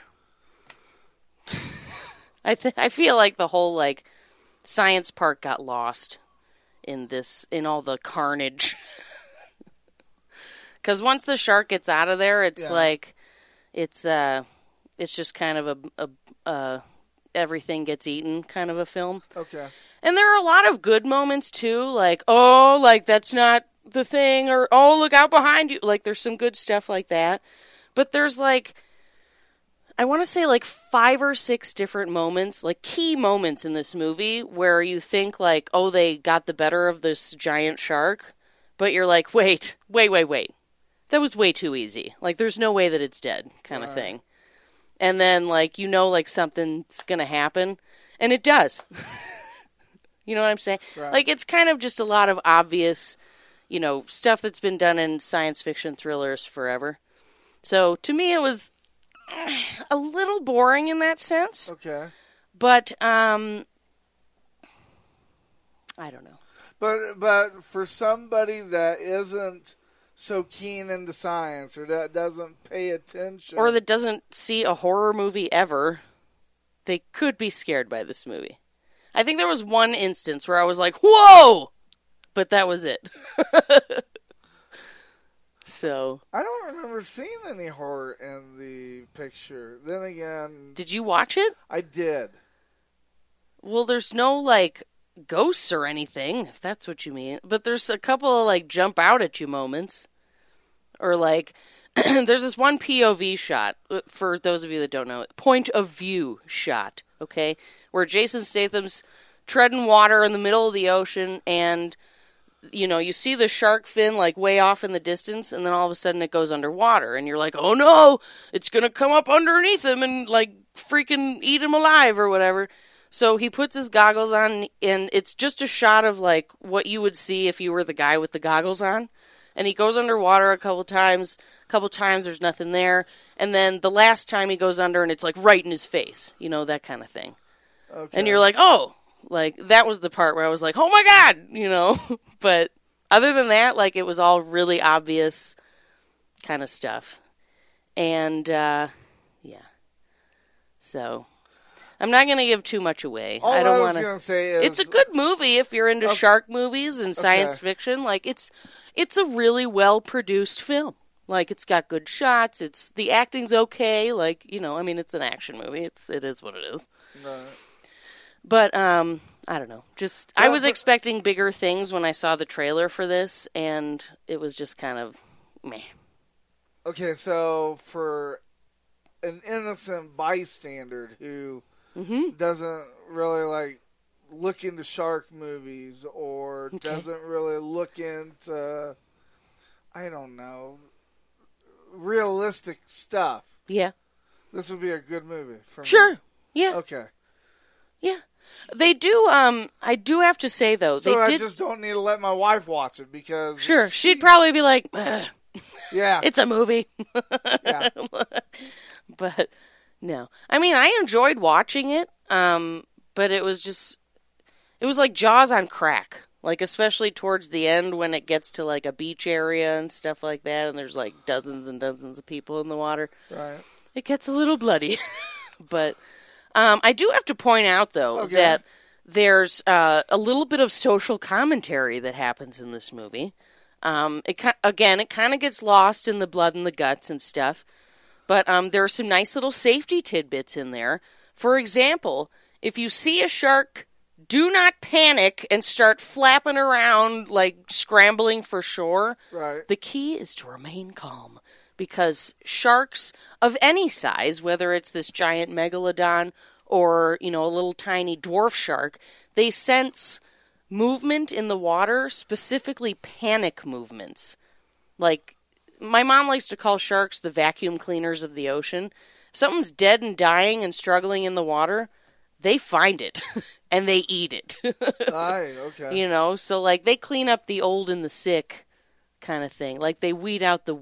I th- I feel like the whole like science part got lost in this in all the carnage. Because once the shark gets out of there, it's yeah. like it's uh it's just kind of a, a uh everything gets eaten kind of a film. Okay. And there are a lot of good moments, too, like, oh, like, that's not the thing, or, oh, look out behind you. Like, there's some good stuff like that. But there's, like, I want to say, like, five or six different moments, like, key moments in this movie where you think, like, oh, they got the better of this giant shark. But you're like, wait, wait, wait, wait. That was way too easy. Like, there's no way that it's dead kind of thing. And then, like, you know, like, something's going to happen. And it does. You know what I'm saying? Right. Like, it's kind of just a lot of obvious, you know, stuff that's been done in science fiction thrillers forever. So, to me, it was a little boring in that sense. Okay. But, um, I don't know. But, but for somebody that isn't so keen into science or that doesn't pay attention. Or that doesn't see a horror movie ever, they could be scared by this movie. I think there was one instance where I was like, whoa! But that was it. So. I don't remember seeing any horror in the picture. Then again. Did you watch it? I did. Well, there's no, like, ghosts or anything, if that's what you mean. But there's a couple of, like, jump out at you moments. Or, like, there's this one P O V shot, for those of you that don't know it. Point of view shot, okay? Where Jason Statham's treading water in the middle of the ocean, and, you know, you see the shark fin, like, way off in the distance, and then all of a sudden it goes underwater, and you're like, oh no, it's gonna come up underneath him and, like, freaking eat him alive or whatever. So he puts his goggles on, and it's just a shot of, like, what you would see if you were the guy with the goggles on. And he goes underwater a couple times, a couple times there's nothing there, and then the last time he goes under and it's, like, right in his face, you know, that kind of thing. Okay. And you're like, oh, like, that was the part where I was like, oh my God, you know, but other than that, like, it was all really obvious kind of stuff. And, uh, yeah. So, I'm not going to give too much away. All I don't I was want to say is... It's a good movie if you're into okay. shark movies and science okay. fiction. Like, it's, it's a really well-produced film. Like, it's got good shots, it's, the acting's okay, like, you know, I mean, it's an action movie, it's, it is what it is. Right. But, um, I don't know, just, yeah, I was but, expecting bigger things when I saw the trailer for this, and it was just kind of meh. Okay, so, for an innocent bystander who mm-hmm. doesn't really, like, look into shark movies, or okay. doesn't really look into, I don't know, realistic stuff. Yeah. This would be a good movie for sure. me. Sure. Yeah. Okay. Yeah. They do, um, I do have to say, though, so they I did... just don't need to let my wife watch it, because... Sure. She... She'd probably be like, ugh. Yeah. It's a movie. Yeah. But, no. I mean, I enjoyed watching it, um, but it was just... It was like Jaws on crack. Like, especially towards the end when it gets to, like, a beach area and stuff like that, and there's, like, dozens and dozens of people in the water. Right. It gets a little bloody. But um, I do have to point out, though, okay. that there's uh, a little bit of social commentary that happens in this movie. Um, it Again, it kind of gets lost in the blood and the guts and stuff. But um, there are some nice little safety tidbits in there. For example, if you see a shark... Do not panic and start flapping around, like, scrambling for shore. Right. The key is to remain calm, because sharks of any size, whether it's this giant megalodon or, you know, a little tiny dwarf shark, they sense movement in the water, specifically panic movements. Like, my mom likes to call sharks the vacuum cleaners of the ocean. If something's dead and dying and struggling in the water, they find it. And they eat it. Aye, okay. You know, so, like, they clean up the old and the sick kind of thing. Like, they weed out the weak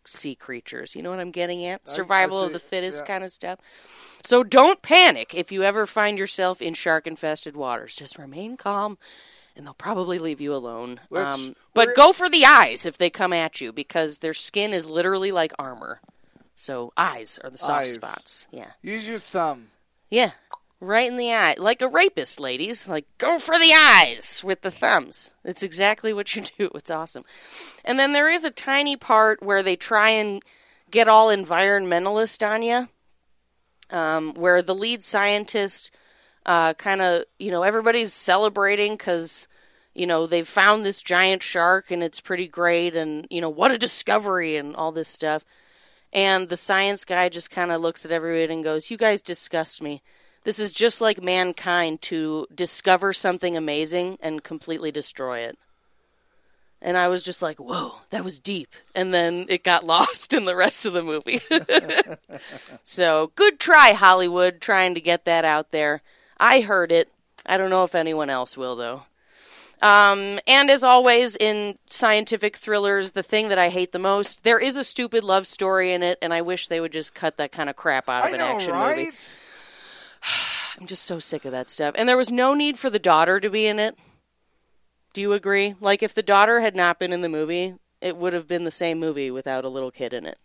sea creatures. You know what I'm getting at? I- I Survival see. of the fittest Yeah. kind of stuff. So don't panic if you ever find yourself in shark-infested waters. Just remain calm, and they'll probably leave you alone. Which- um, but we're- go for the eyes if they come at you, because their skin is literally like armor. So eyes are the soft Eyes. spots. Yeah. Use your thumb. Yeah. Right in the eye. Like a rapist, ladies. Like, go for the eyes with the thumbs. It's exactly what you do. It's awesome. And then there is a tiny part where they try and get all environmentalist on you, um, where the lead scientist uh, kind of, you know, everybody's celebrating because, you know, they've found this giant shark and it's pretty great and, you know, what a discovery and all this stuff. And the science guy just kind of looks at everybody and goes, you guys disgust me. This is just like mankind to discover something amazing and completely destroy it. And I was just like, whoa, that was deep. And then it got lost in the rest of the movie. So, good try, Hollywood, trying to get that out there. I heard it. I don't know if anyone else will, though. Um, and as always, in scientific thrillers, the thing that I hate the most, there is a stupid love story in it, and I wish they would just cut that kind of crap out of I an know, action right? movie. I'm just so sick of that stuff. And there was no need for the daughter to be in it. Do you agree? Like, if the daughter had not been in the movie, it would have been the same movie without a little kid in it.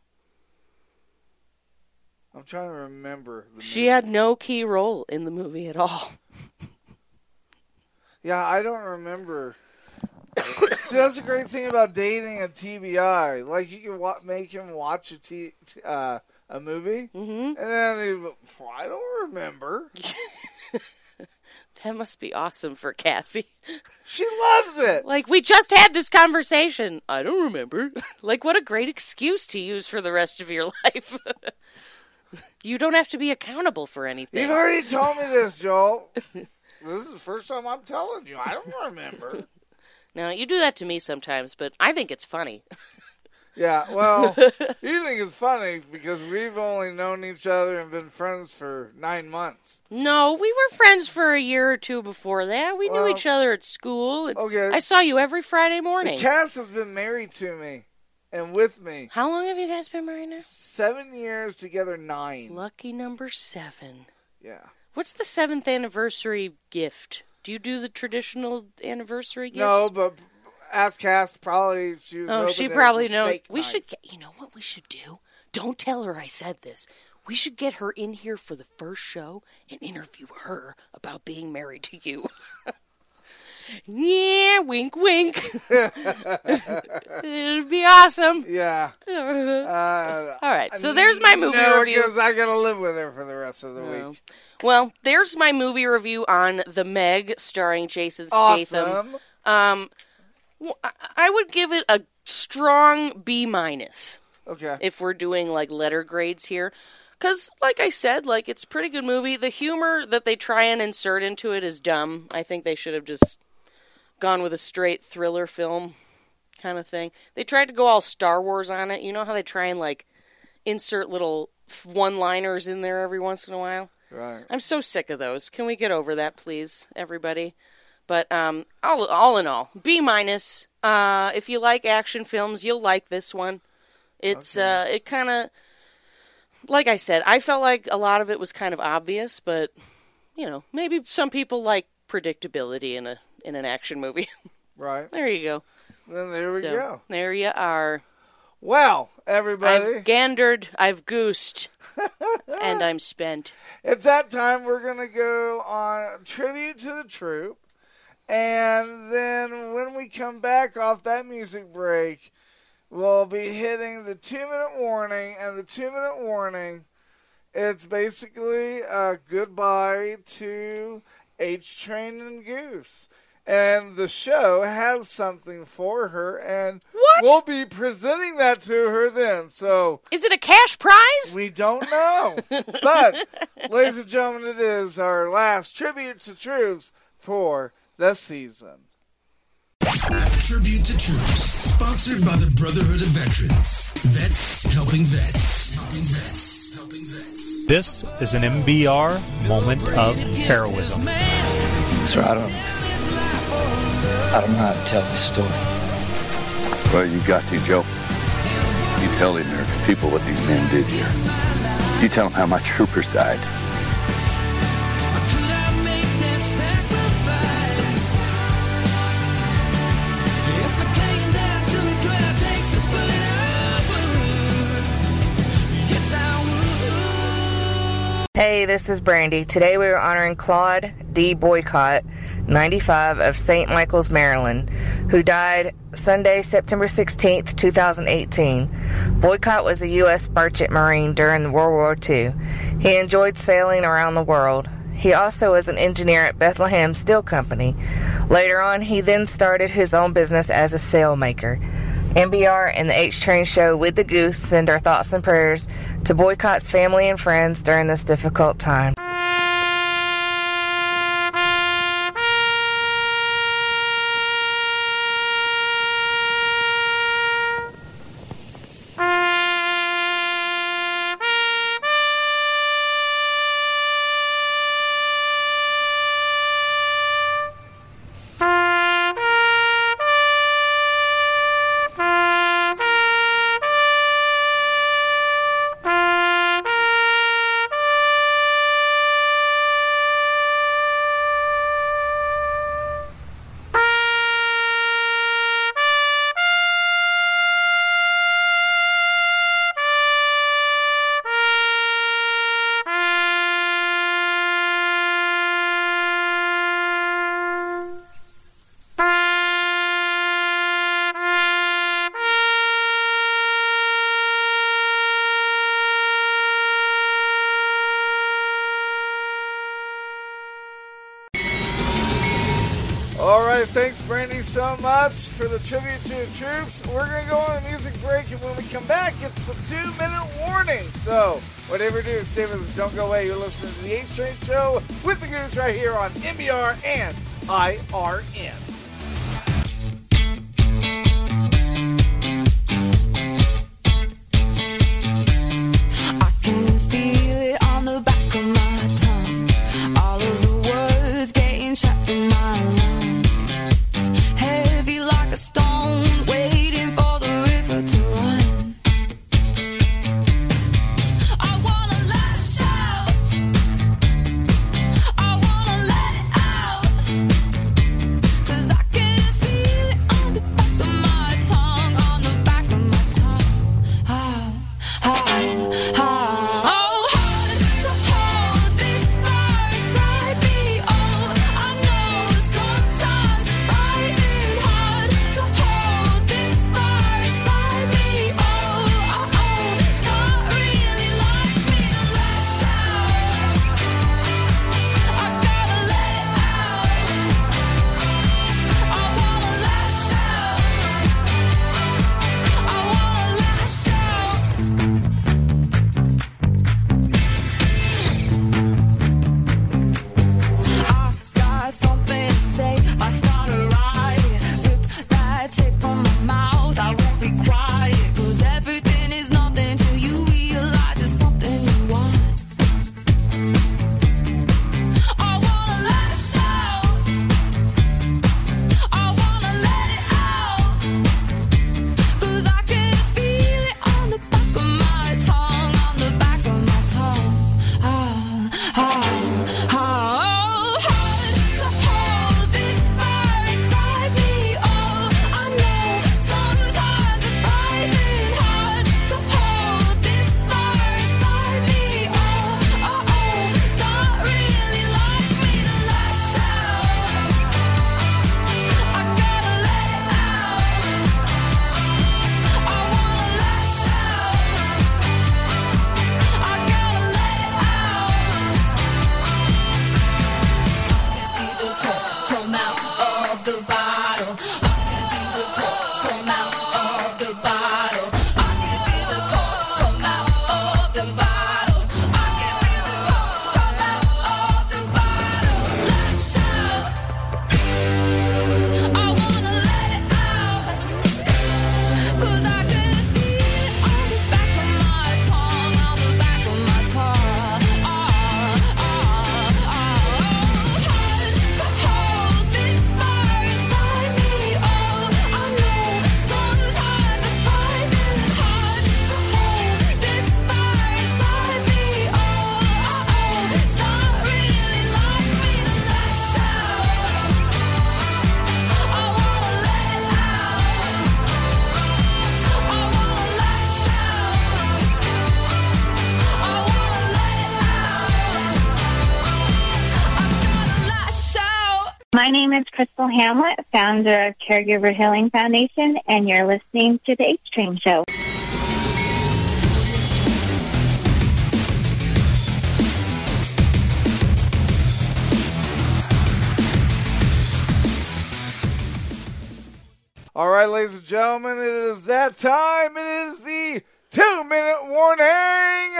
I'm trying to remember. The She had no key role in the movie at all. Yeah, I don't remember. See, that's a great thing about dating a T B I. Like, you can wa- make him watch a, t- t- uh, a movie, mm-hmm. and then he's like, well, I don't remember. That must be awesome for Cassie. She loves it. Like, we just had this conversation. I don't remember. Like, what a great excuse to use for the rest of your life. You don't have to be accountable for anything. You've already told me this, Joel. This is the first time I'm telling you. I don't remember. No, you do that to me sometimes, but I think it's funny. Yeah, well, you think it's funny because we've only known each other and been friends for nine months. No, we were friends for a year or two before that. We Well, knew each other at school. And okay. I saw you every Friday morning. Cass has been married to me and with me. How long have you guys been married now? Seven years together, nine. Lucky number seven. Yeah. What's the seventh anniversary gift? Do you do the traditional anniversary gift? No, but ask Cass. Probably she was Oh, hoping she that it probably was knows. fake We nice. should get, you know what we should do? Don't tell her I said this. We should get her in here for the first show and interview her about being married to you. Yeah, wink, wink. It'd be awesome. Yeah. Uh, All right, so there's my movie no, review. because I gotta live with her for the rest of the No. week. Well, there's my movie review on The Meg, starring Jason Statham. Awesome. Um, w- I- I would give it a strong B minus. Okay. If we're doing like letter grades here, because like I said, like it's a pretty good movie. The humor that they try and insert into it is dumb. I think they should have just gone with a straight thriller film kind of thing. They tried to go all Star Wars on it. You know how they try and like insert little one-liners in there every once in a while? Right. I'm so sick of those. Can we get over that, please, everybody? But um, all, all in all, B minus. Uh, if you like action films, you'll like this one. It's Okay. uh, it kind of, like I said, I felt like a lot of it was kind of obvious, but you know, maybe some people like predictability in a in an action movie. Right. There you go. Then there we So, go. There you are. Well, everybody, I've gandered, I've goosed, and I'm spent. it's that time. We're gonna go on tribute to the troop, and then when we come back off that music break, we'll be hitting the two-minute warning, and the two-minute warning, it's basically a goodbye to H-Train and Goose. And the show has something for her, and what? we'll be presenting that to her then. So, is it a cash prize? We don't know. But, ladies and gentlemen, it is our last tribute to troops for the season. Tribute to Troops, sponsored by the Brotherhood of Veterans. Vets helping vets. Helping vets. Helping vets. This is an M B R moment of heroism. Sir, I don't, I don't know how to tell this story. Well, you got to, Joe. You telling their people what these men did here. You tell them how my troopers died. Hey, this is Brandy. Today we are honoring Claude D. Boycott, ninety-five, of Saint Michael's, Maryland, who died Sunday, September sixteenth, twenty eighteen. Boycott was a U S merchant marine during World War Two. He enjoyed sailing around the world. He also was an engineer at Bethlehem Steel Company. Later on, he then started his own business as a sailmaker. N B R and the H-Train Show with the Goose send our thoughts and prayers to Boycott's family and friends during this difficult time. Thanks, Brandy, so much for the tribute to the troops. We're going to go on a music break, and when we come back, it's the two-minute warning. So, whatever you do, stay with us. Don't go away. You're listening to the H-Train Show with the Goose right here on N B R and I R N. I can feel it on the back of my tongue. All of the words getting trapped in my lungs. Heavy like a stone, waiting for the river to run. I wanna lash out, I wanna let it out, 'cause My name is Crystal Hamlet, founder of Caregiver Healing Foundation, and you're listening to The H-Train Show. All right, ladies and gentlemen, it is that time. It is the two-minute warning.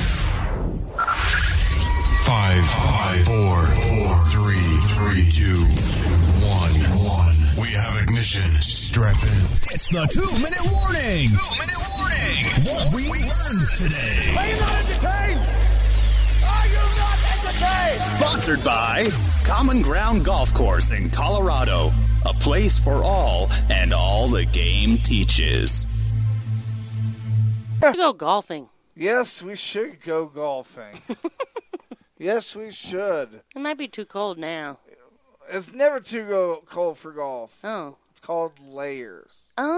Five, five, four, four, three, three, two, one, one. We have ignition. Strap in. It's the two-minute warning. Two-minute warning. What we learned today. Are you not entertained? Are you not entertained? Sponsored by Common Ground Golf Course in Colorado. A place for all and all the game teaches. Go golfing. Yes, we should go golfing. Yes, we should. It might be too cold now. It's never too go- cold for golf. Oh. It's called layers.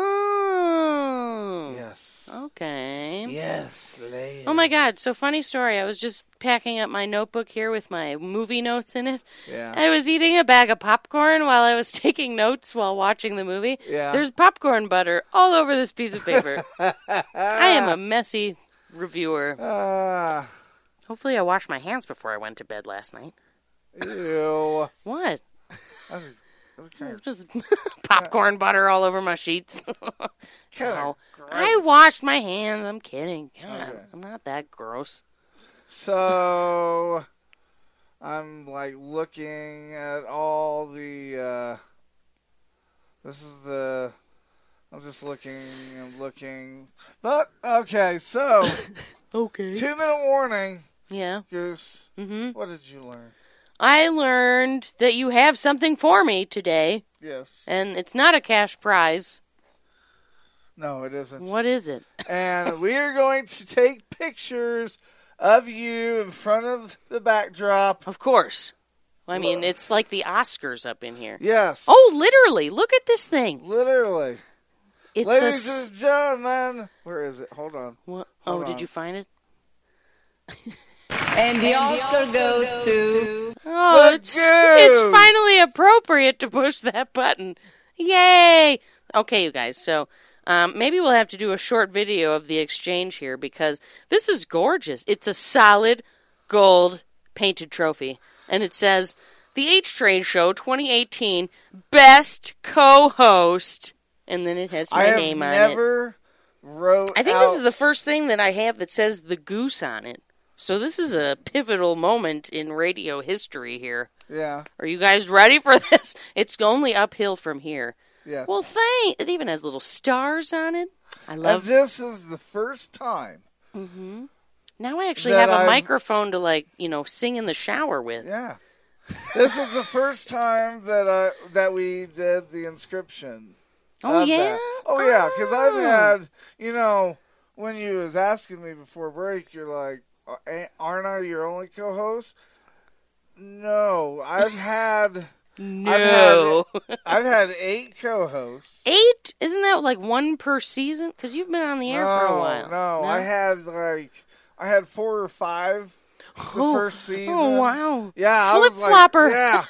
Oh. Yes. Okay. Yes, layers. Oh, my God. So, funny story. I was just packing up my notebook here with my movie notes in it. Yeah. I was eating a bag of popcorn while I was taking notes while watching the movie. Yeah. There's popcorn butter all over this piece of paper. I am a messy reviewer. Uh, Hopefully I washed my hands before I went to bed last night. Ew. What? That's, that's kind of, Just popcorn butter all over my sheets. kind No. of gross. I washed my hands. I'm kidding. God, Okay. I'm not that gross. So, I'm like looking at all the, uh, this is the, I'm just looking and looking. But, okay, so, Okay. two minute warning. Yeah. Goose, Mm-hmm. what did you learn? I learned that you have something for me today, Yes. and it's not a cash prize. No, it isn't. What is it? And we are going to take pictures of you in front of the backdrop. Of course. I mean, it's like the Oscars up in here. Yes. Oh, literally. Look at this thing. Literally. It's a Ladies s- and gentlemen. Where is it? Hold on. What? Hold Oh, did on. you find it? And the Oscar goes to... Oh, The it's, goose. it's finally appropriate to push that button. Yay! Okay, you guys, so um, maybe we'll have to do a short video of the exchange here because this is gorgeous. It's a solid gold painted trophy. And it says, The H-Train Show twenty eighteen Best Co-Host. And then it has my I have name on it. never wrote I think out, this is the first thing that I have that says the goose on it. So this is a pivotal moment in radio history here. Yeah. Are you guys ready for this? It's only uphill from here. Yeah. Well, thank. It even has little stars on it. I And love. this is the first time. Mm-hmm. Now I actually that have a I've- microphone to like you know sing in the shower with. Yeah. This is the first time that I that we did the inscription. Oh of yeah. that. Oh yeah, because I've Oh. had you know when you was asking me before break, you're like, aren't I your only co-host? No, I've had No. I've had, I've had eight co-hosts. Eight? Isn't that like one per season? Because you've been on the air no, for a while. No, I had like I had four or five the Oh, first season. Oh wow. Yeah, I Flip was like, flopper. yeah,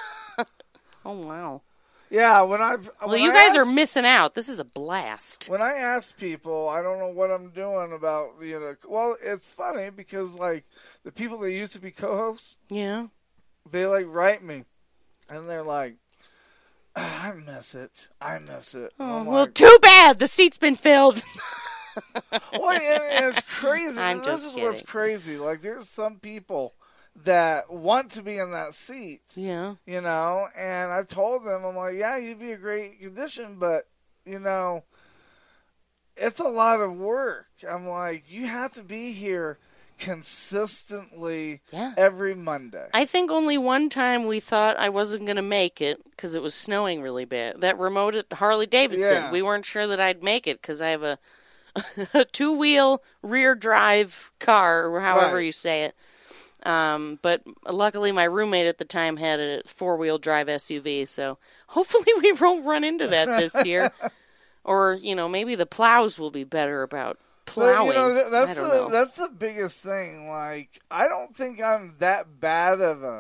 Oh wow. yeah. When I've Well, when you I guys are asked- missing out. This is a blast. When I ask people, I don't know what I'm doing about, you know, well, it's funny because, like, the people that used to be co-hosts, Yeah. they, like, write me, and they're like, "Ah, I miss it. I miss it. And Oh, I'm well, like, too bad. The seat's been filled. well, and it's crazy. I'm this just is what's kidding. crazy. Like, there's some people that want to be in that seat, Yeah. you know, and I've told them, I'm like, yeah, you'd be a great addition, but, you know, it's a lot of work. I'm like, you have to be here consistently Yeah. every Monday. I think only one time we thought I wasn't going to make it because it was snowing really bad. That remote at Harley Davidson, Yeah. we weren't sure that I'd make it because I have a, a two-wheel rear drive car, or however Right. you say it. Um, but luckily my roommate at the time had a four-wheel drive S U V, so hopefully we won't run into that this year. Or, you know, maybe the plows will be better about But, plowing. you know, th- that's I don't the know. that's the biggest thing. Like, I don't think I'm that bad of a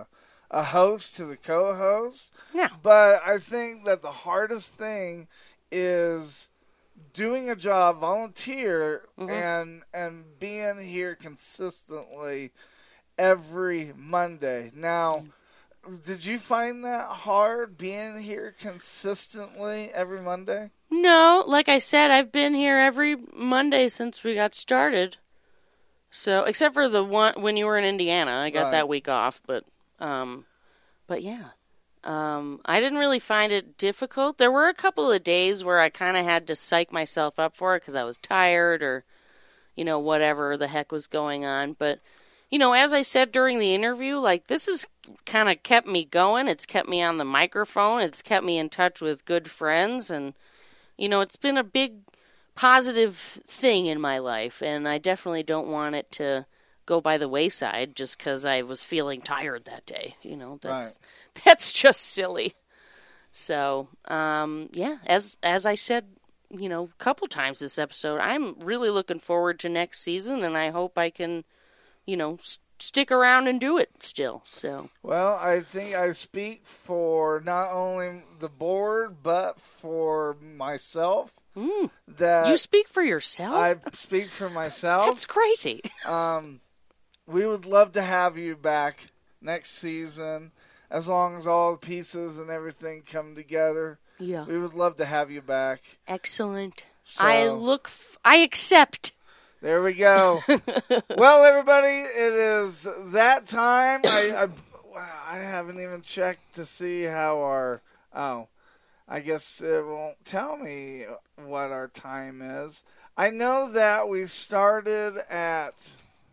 a host to the co-host. Yeah. But I think that the hardest thing is doing a job, volunteer, Mhm. and and being here consistently every Monday. Now, did you find that hard, being here consistently every Monday? No, like I said, I've been here every Monday since we got started. So, except for the one when you were in Indiana, I got Right. that week off. But, um, but yeah, um, I didn't really find it difficult. There were a couple of days where I kind of had to psych myself up for it because I was tired or, you know, whatever the heck was going on. But, you know, as I said during the interview, like this has kind of kept me going. It's kept me on the microphone. It's kept me in touch with good friends, and you know, it's been a big positive thing in my life, and I definitely don't want it to go by the wayside just because I was feeling tired that day. You know, that's right. That's just silly. So, um, yeah, as as I said, you know, a couple times this episode, I'm really looking forward to next season, and I hope I can, you know, st- stick around and do it still. So, well, I think I speak for not only the board but for myself. Mm. That you speak for yourself? I speak for myself. That's crazy. um, we would love to have you back next season, as long as all the pieces and everything come together. Yeah, we would love to have you back. Excellent. So, I look. F- I accept. There we go. Well, everybody, it is that time. I, I I haven't even checked to see how our oh. I guess it won't tell me what our time is. I know that we started at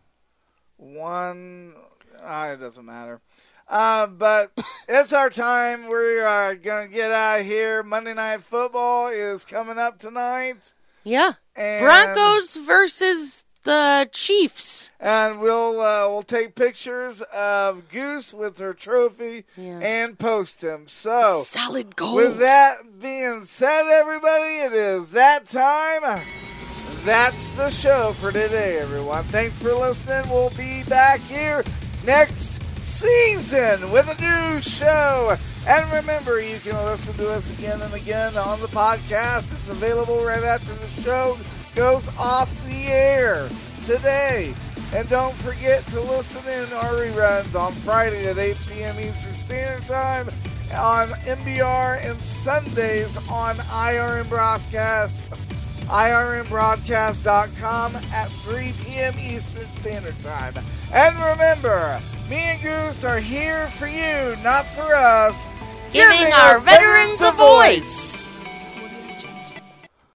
one. Uh, it doesn't matter. Uh, but it's our time. We are going to get out of here. Monday Night Football is coming up tonight. Yeah. And Broncos versus the Chiefs. And we'll uh, we'll take pictures of Goose with her trophy yes. and post them. So, it's solid gold. With that being said, everybody, it is that time. That's the show for today, everyone. Thanks for listening. We'll be back here next season with a new show. And remember, you can listen to us again and again on the podcast. It's available right after the show goes off the air today. And don't forget to listen in our reruns on Friday at eight p.m. Eastern Standard Time on M B R and Sundays on I R M Broadcast, I R M broadcast dot com at three p.m. Eastern Standard Time. And remember, me and Goose are here for you, not for us. Giving, Giving our, our veterans, veterans a voice. voice.